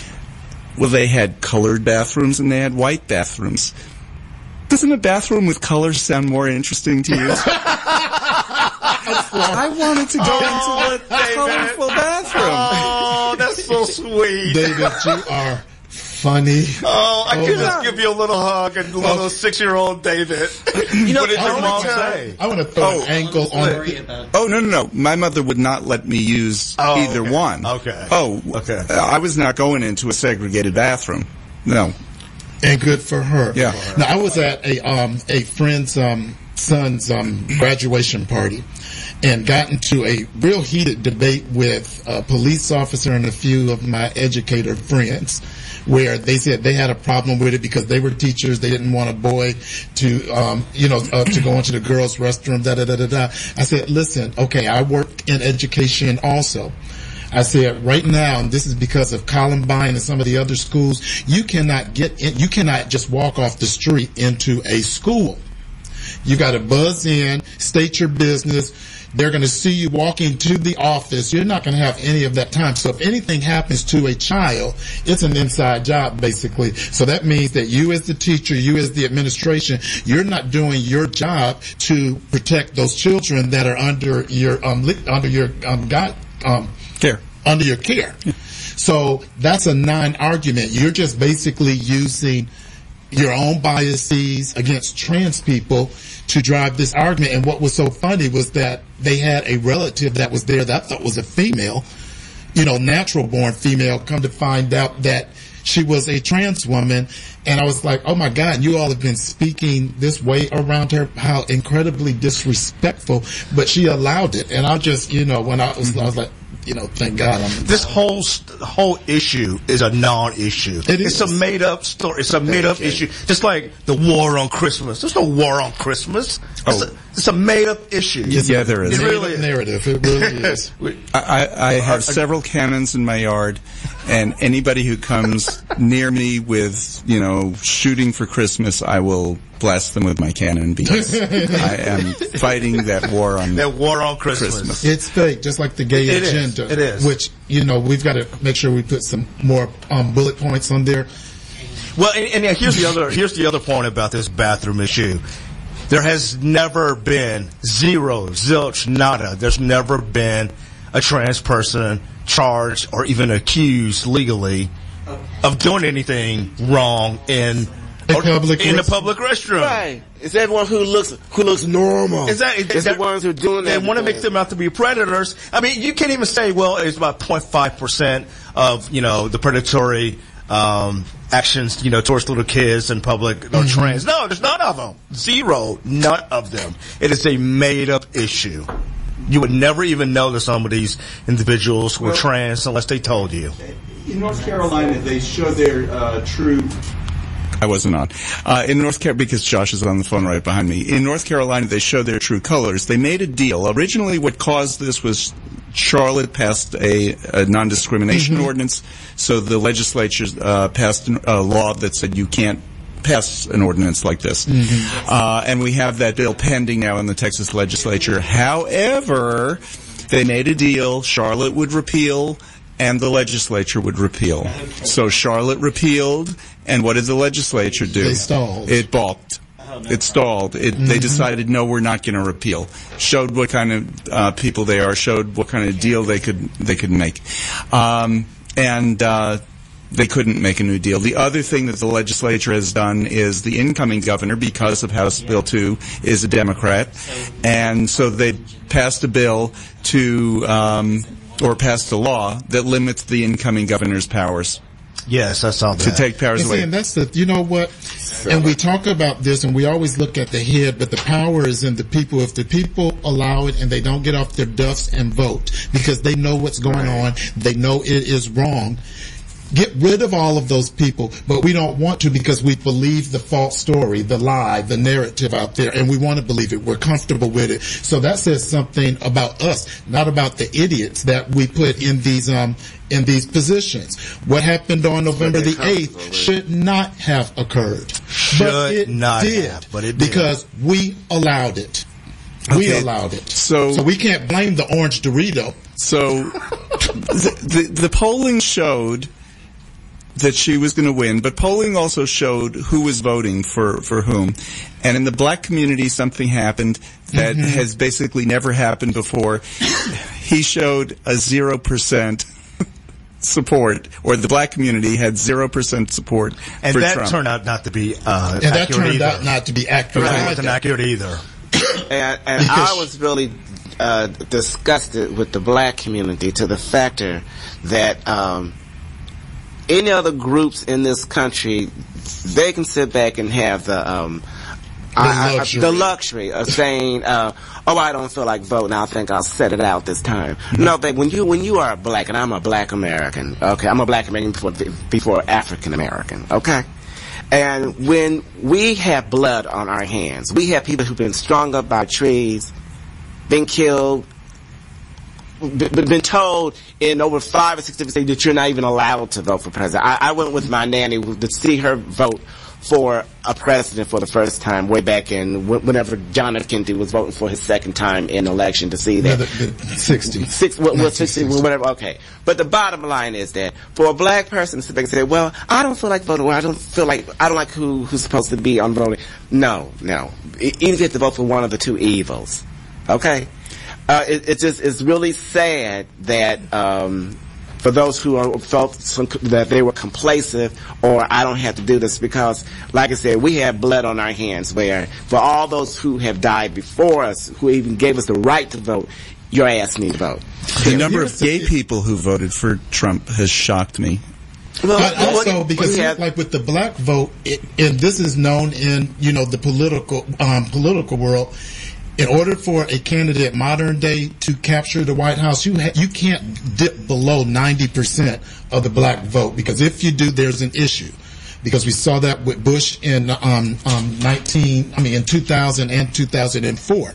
Well, they had colored bathrooms and they had white bathrooms. Doesn't a bathroom with colors sound more interesting to you? I wanted to go oh, into the colorful bathroom. Oh, that's so sweet. David, you are funny. Oh, I oh, could just give you a little hug and a little six-year-old David. You know, what did your mom to, say? I want to throw oh, an ankle on. Oh no, no, no! My mother would not let me use oh, either okay. one. Okay. Oh, okay. I was not going into a segregated bathroom. No. And good for her. Yeah. Now I was at a um a friend's um son's um graduation party, and got into a real heated debate with a police officer and a few of my educator friends, where they said they had a problem with it because they were teachers. They didn't want a boy to, um, you know, uh, to go into the girls' restroom, da da da da da. I said, listen, okay, I work in education also. I said, right now, and this is because of Columbine and some of the other schools, you cannot get in, you cannot just walk off the street into a school. You got to buzz in, state your business. They're going to see you walking to the office. You're not going to have any of that time. So if anything happens to a child, it's an inside job, basically. So that means that you as the teacher, you as the administration, you're not doing your job to protect those children that are under your, um, under your, um, God, um, care. Under your care. So that's a non-argument. You're just basically using your own biases against trans people to drive this argument. And what was so funny was that they had a relative that was there that I thought was a female, you know, natural born female, come to find out that she was a trans woman. And I was like, oh my God, you all have been speaking this way around her, how incredibly disrespectful, but she allowed it. And I just, you know, when I was, I was like, you know, thank God. I'm this whole whole issue is a non-issue. It is. It's a made-up story. It's a made-up issue. Just like the war on Christmas. There's no war on Christmas. Oh. It's, a, it's a made-up issue. Yes, yeah, there is. It really is. Narrative. It really is. I, I have several cannons in my yard, and anybody who comes near me with, you know, shooting for Christmas, I will blast them with my cannon because I am fighting that war on that war on Christmas. Christmas. It's fake, just like the gay it agenda. Is. It is. Which, you know, we've got to make sure we put some more um, bullet points on there. Well, and, and here's the other here's the other point about this bathroom issue. There has never been zero, zilch, nada. There's never been a trans person charged or even accused legally of doing anything wrong in a public in restroom. a public restroom. Right. It's everyone who looks who looks normal. Exactly. It's the ones who are doing that. They want to make them out to be predators. I mean, you can't even say, well, it's about zero point five percent of, you know, the predatory um, actions, you know, towards little kids in public or Mm-hmm. trans. No, there's none of them. Zero. None of them. It is a made-up issue. You would never even know that some of these individuals were Well, trans unless they told you. In North Carolina, they show their uh, true. I wasn't on. Uh, in North Carolina, because Josh is on the phone right behind me. In North Carolina, they show their true colors. They made a deal. Originally, what caused this was Charlotte passed a, a non-discrimination Mm-hmm. ordinance, so the legislature uh, passed a law that said you can't pass an ordinance like this. Mm-hmm. Uh, and we have that bill pending now in the Texas legislature. However, they made a deal. Charlotte would repeal, and the legislature would repeal. So Charlotte repealed, and what did the legislature do? They stalled. It balked. It stalled. It, Mm-hmm. They decided, no, we're not going to repeal. Showed what kind of uh, people they are. Showed what kind of deal they could they could make, um, and uh, they couldn't make a new deal. The other thing that the legislature has done is the incoming governor, because of House Bill two, is a Democrat, and so they passed a bill to um, or passed a law that limits the incoming governor's powers Yes, I saw that. to take powers And see, away. and that's the, you know what? And we talk about this and we always look at the head, but the power is in the people. If the people allow it and they don't get off their duffs and vote because they know what's going on, they know it is wrong. Get rid of all of those people, but we don't want to because we believe the false story, the lie, the narrative out there, and we want to believe it. We're comfortable with it. So that says something about us, not about the idiots that we put in these um in these positions. What happened on November the eighth should not have occurred. Should but it not did, have, but it did. because we allowed it. We Okay, allowed it. so- so we can't blame the orange Dorito. So the, the, the polling showed that she was going to win, but polling also showed who was voting for, for whom. And in the black community, something happened that Mm-hmm. has basically never happened before. He showed a zero percent support, or the black community had zero percent support And for that Trump. turned out not to be uh, And that accurate turned either. out not to be accurate. That either. wasn't accurate either. And, and Because- I was really uh, disgusted with the black community to the factor that um, any other groups in this country, they can sit back and have the um, I- I- luxury. the luxury of saying, uh, "Oh, I don't feel like voting. I think I'll set it out this time." No, but when you when you are black, and I'm a black American, okay, I'm a black American before before African American, okay. And when we have blood on our hands, we have people who've been strung up by trees, been killed, b- been told in over five or six different states that you're not even allowed to vote for president. I, I went with my nanny to see her vote for a president for the first time way back in wh- whenever John F. Kennedy was voting for his second time in election to see Yeah, that. the, the sixties. Six, what, what, sixty, whatever, okay. But the bottom line is that for a black person to sit back and say, well, I don't feel like voting, or I don't feel like, I don't like who, who's supposed to be on voting. No, no. E- Even if you have to vote for one of the two evils. Okay? Uh, it, it just, it's really sad that, um, for those who are, felt some, that they were complacent, or I don't have to do this, because, like I said, we have blood on our hands where, for all those who have died before us, who even gave us the right to vote, your ass need to vote. The number of gay people who voted for Trump has shocked me. Well, But also what- because we have- like with the black vote, it, and this is known in, you know, the political um, political world. In order for a candidate modern day to capture the White House, you ha- you can't dip below ninety percent of the black vote, because if you do, there's an issue. Because we saw that with Bush in um, um, nineteen, I mean in two thousand and two thousand four.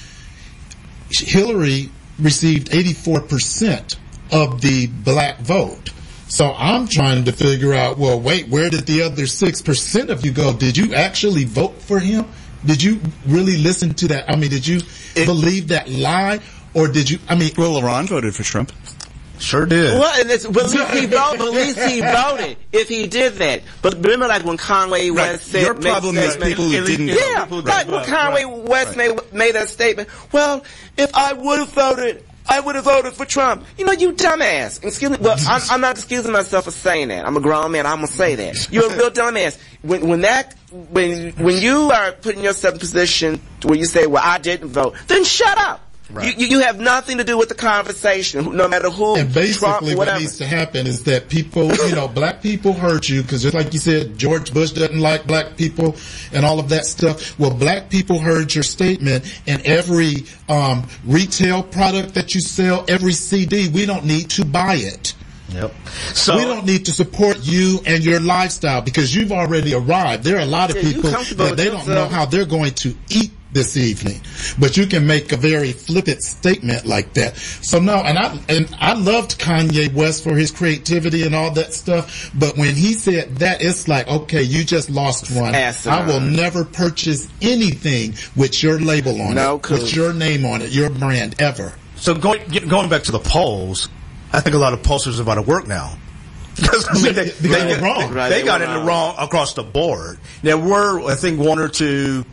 Hillary received eighty-four percent of the black vote. So I'm trying to figure out, well, wait, where did the other six percent of you go? Did you actually vote for him? Did you really listen to that? I mean, did you It- believe that lie? Or did you, I mean, Well, Iran voted for Trump. Sure did. Well, and it's, but at least he voted. At least he voted if he did that. But remember, like when Conway Right. West said, Your problem is statement- people who didn't. Yeah, People right. didn't When vote. Conway Right. West made made that statement. Well, if I would have voted, I would have voted for Trump. You know, you dumbass. Excuse me. Well, I'm, I'm not excusing myself for saying that. I'm a grown man. I'm gonna say that. You're a real dumbass. When when that when when you are putting yourself in a position where you say, "Well, I didn't vote," then shut up. Right. You, you you have nothing to do with the conversation, no matter who. And basically, Trump, what whatever. needs to happen is that people, you know, black people hurt you because just like you said, George Bush doesn't like black people and all of that stuff. Well, black people heard your statement, and every um, retail product that you sell, every C D, we don't need to buy it. Yep. So we don't need to support you and your lifestyle because you've already arrived. There are a lot of Yeah, you people comfortable that they with don't know yourself. how they're going to eat this evening, but you can make a very flippant statement like that. So no, and I and I loved Kanye West for his creativity and all that stuff, but when he said that, it's like, okay, you just lost one. Asinine. I will never purchase anything with your label on No, it, cool. with your name on it, your brand, ever. So going get- going back to the polls, I think a lot of pollsters are about to work now. Because I mean, they, They they, were wrong. They, Right, they they got were it wrong. wrong across the board. There were, I think, one or two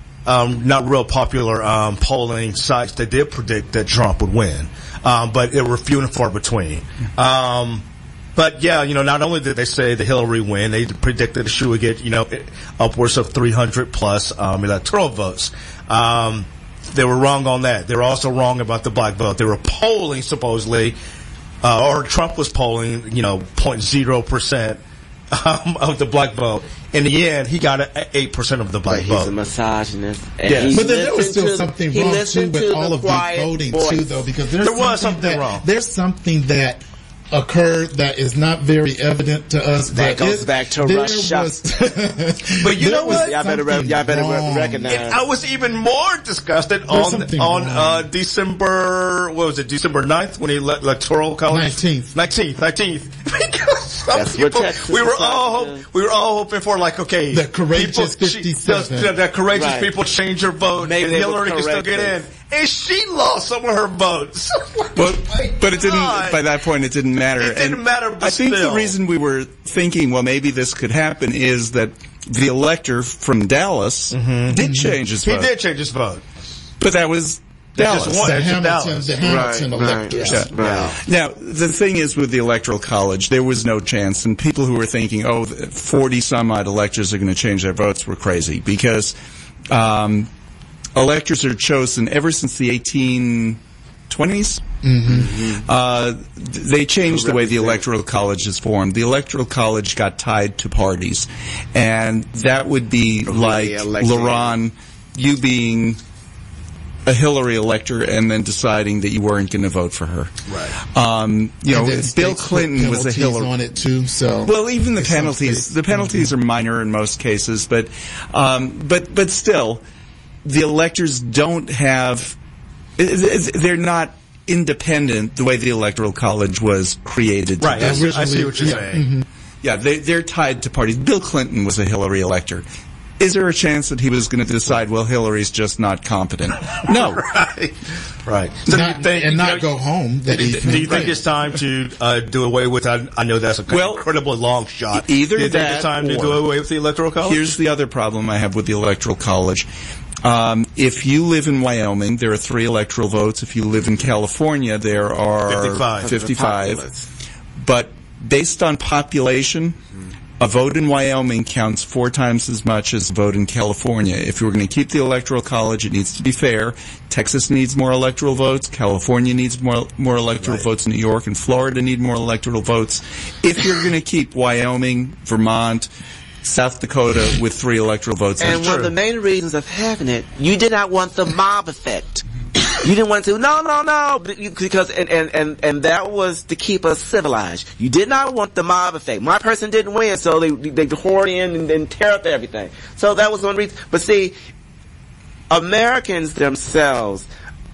um, not real popular um, polling sites that did predict that Trump would win, um, but it were few and far between. Um, but yeah, you know, not only did they say that Hillary win, they predicted that she would get, you know, upwards of three hundred plus um, electoral votes. Um, they were wrong on that. They were also wrong about the black vote. They were polling supposedly. Uh, or Trump was polling, you know, zero point zero percent um, of the black vote. In the end, he got eight percent of the black But vote. he's a misogynist. And Yes. he But then there was listened still to- something he wrong too listened with to all the of the quiet voting voice. too, though, because there's There was something, something that, wrong. There's something that occurred that is not very evident to us. That but goes it- back to there Russia. Was, But you there know was what? Y'all better, re- something y'all better re- wrong. recognize. And I was even more disgusted on something on wrong. uh, December, what was it, December ninth when he le- electoral college? nineteenth. nineteenth, nineteenth. Because some That's what people, Texas we were decided all to hope, do. we were all hoping for like, okay, The courageous people- she- fifty-seven. The, the courageous Right. people change their vote, Maybe and they Hillary were can still get in. corrected. And she lost some of her votes. But, but it didn't, God. by that point, it didn't matter. It didn't And matter, but I think still. the reason we were thinking, well, maybe this could happen is that the elector from Dallas did change his He vote. did change his vote. But that was Dallas. just one. the It's Hamilton, Dallas. the Hamilton Right, right, electors. Yeah. Right. Now, the thing is with the Electoral College, there was no chance, and people who were thinking, oh, forty some odd electors are going to change their votes were crazy, because um, electors are chosen ever since the eighteen twenties. Mm-hmm. Uh, they changed the way the Electoral College is formed. The Electoral College got tied to parties, and that would be like, election. LaRon, you being a Hillary elector and then deciding that you weren't going to vote for her. Right. Um, you know, And then Bill states put Clinton was a penalties Hillary. on it too. So Well, even the It's some penalties, states. the penalties are minor in most cases, but, um, but, but still, the electors don't have, they're not independent the way the Electoral College was created. to Right. be. I see, I see what you're Yeah. saying. Yeah, they, they're tied to parties. Bill Clinton was a Hillary elector. Is there a chance that he was going to decide, well, Hillary's just not competent? No. Right. Right. So not, do you think, and you not know, go home that Do you, evening. do you think it's time to uh, do away with? I, I know that's a Well, incredibly long shot. either do you think that it's time to or- do away with the electoral college? Here's the other problem I have with the Electoral College. Um, if you live in Wyoming, there are three electoral votes. If you live in California, there are fifty-five. fifty-five. But based on population, a vote in Wyoming counts four times as much as a vote in California. If you're going to keep the Electoral College, it needs to be fair. Texas needs more electoral votes. California needs more more electoral Right. votes. New York and Florida need more electoral votes. If you're going to keep Wyoming, Vermont, South Dakota with three electoral votes, And that's one of true. the main reasons of having it, you did not want the mob effect. You didn't want to, no, no, no, because, and, and, and, and that was to keep us civilized. You did not want the mob effect. My person didn't win, so they, they hoard in and then tear up everything. So that was one reason. But see, Americans themselves,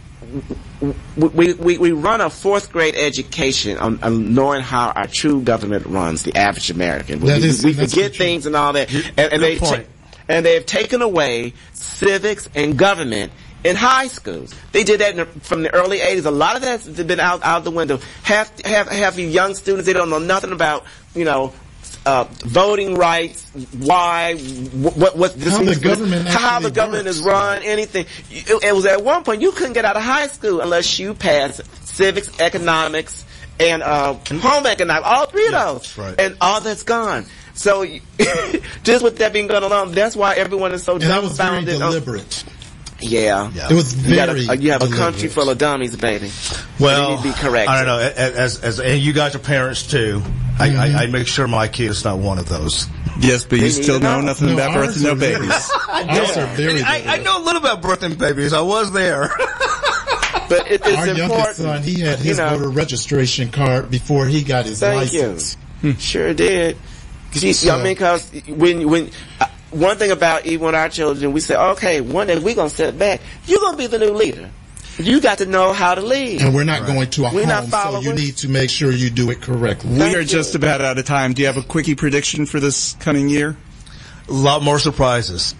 we, we, we run a fourth grade education on, on knowing how our true government runs, the average American. That we is- we that's forget the truth. things and all that. And, and good they point. ta- and they have taken away civics and government in high schools. They did that in the, from the early eighties. A lot of that's been out out the window. Half half half of young students, they don't know nothing about, you know, uh, voting rights, why, what what this how means, the government how the government works. is run, anything. It, it was at one point you couldn't get out of high school unless you passed civics, economics, and uh, home economics. All three of Yeah, those, that's right. and all that's gone. So just with that being going on, that's why everyone is so And that was very dumbfounded. on- deliberate. Yeah. Yeah. It was You, got very a, you have a deliberate. country full of dummies, baby. Well, They need to be corrected. I don't know. As, as, and you guys are parents too. I, Mm-hmm. I, I make sure my kid is not one of those. Yes, but you They still need to know know. nothing No, about birth ours and no are very- babies. Ours are very I, I deliberate. know a little about birthing babies. I was there. But it, it's Our important. youngest son, he had his you know, voter registration card before he got his Thank license. you. Sure did. You So- I mean, because when when uh, one thing about even with our children, we say, okay, one day we're gonna sit back. You're gonna be the new leader. You got to know how to lead. And we're not going to a We're not home, so followers. you need to make sure you do it correctly. We Thank are you. just about out of time. Do you have a quickie prediction for this coming year? A lot more surprises.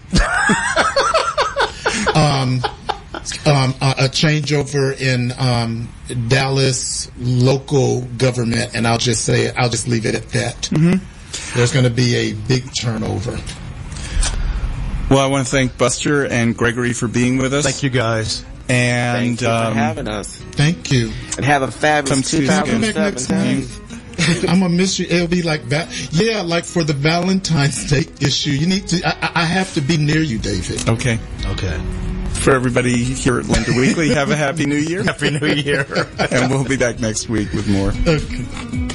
um, um, a, a changeover in um, Dallas local government, and I'll just say, I'll just leave it at that. Mm-hmm. There's going to be a big turnover. Well, I want to thank Buster and Gregory for being with us. Thank you, guys. And Thank you um, for having us. Thank you. And have a fabulous Come to I'll come back next twenty seventeen. time. I'm gonna miss you. It'll be like that. Yeah, like for the Valentine's Day issue, you need to. I, I have to be near you, David. okay. Okay. For everybody here at Lambda Weekly, have a happy new year. Happy New Year. And we'll be back next week with more. Okay.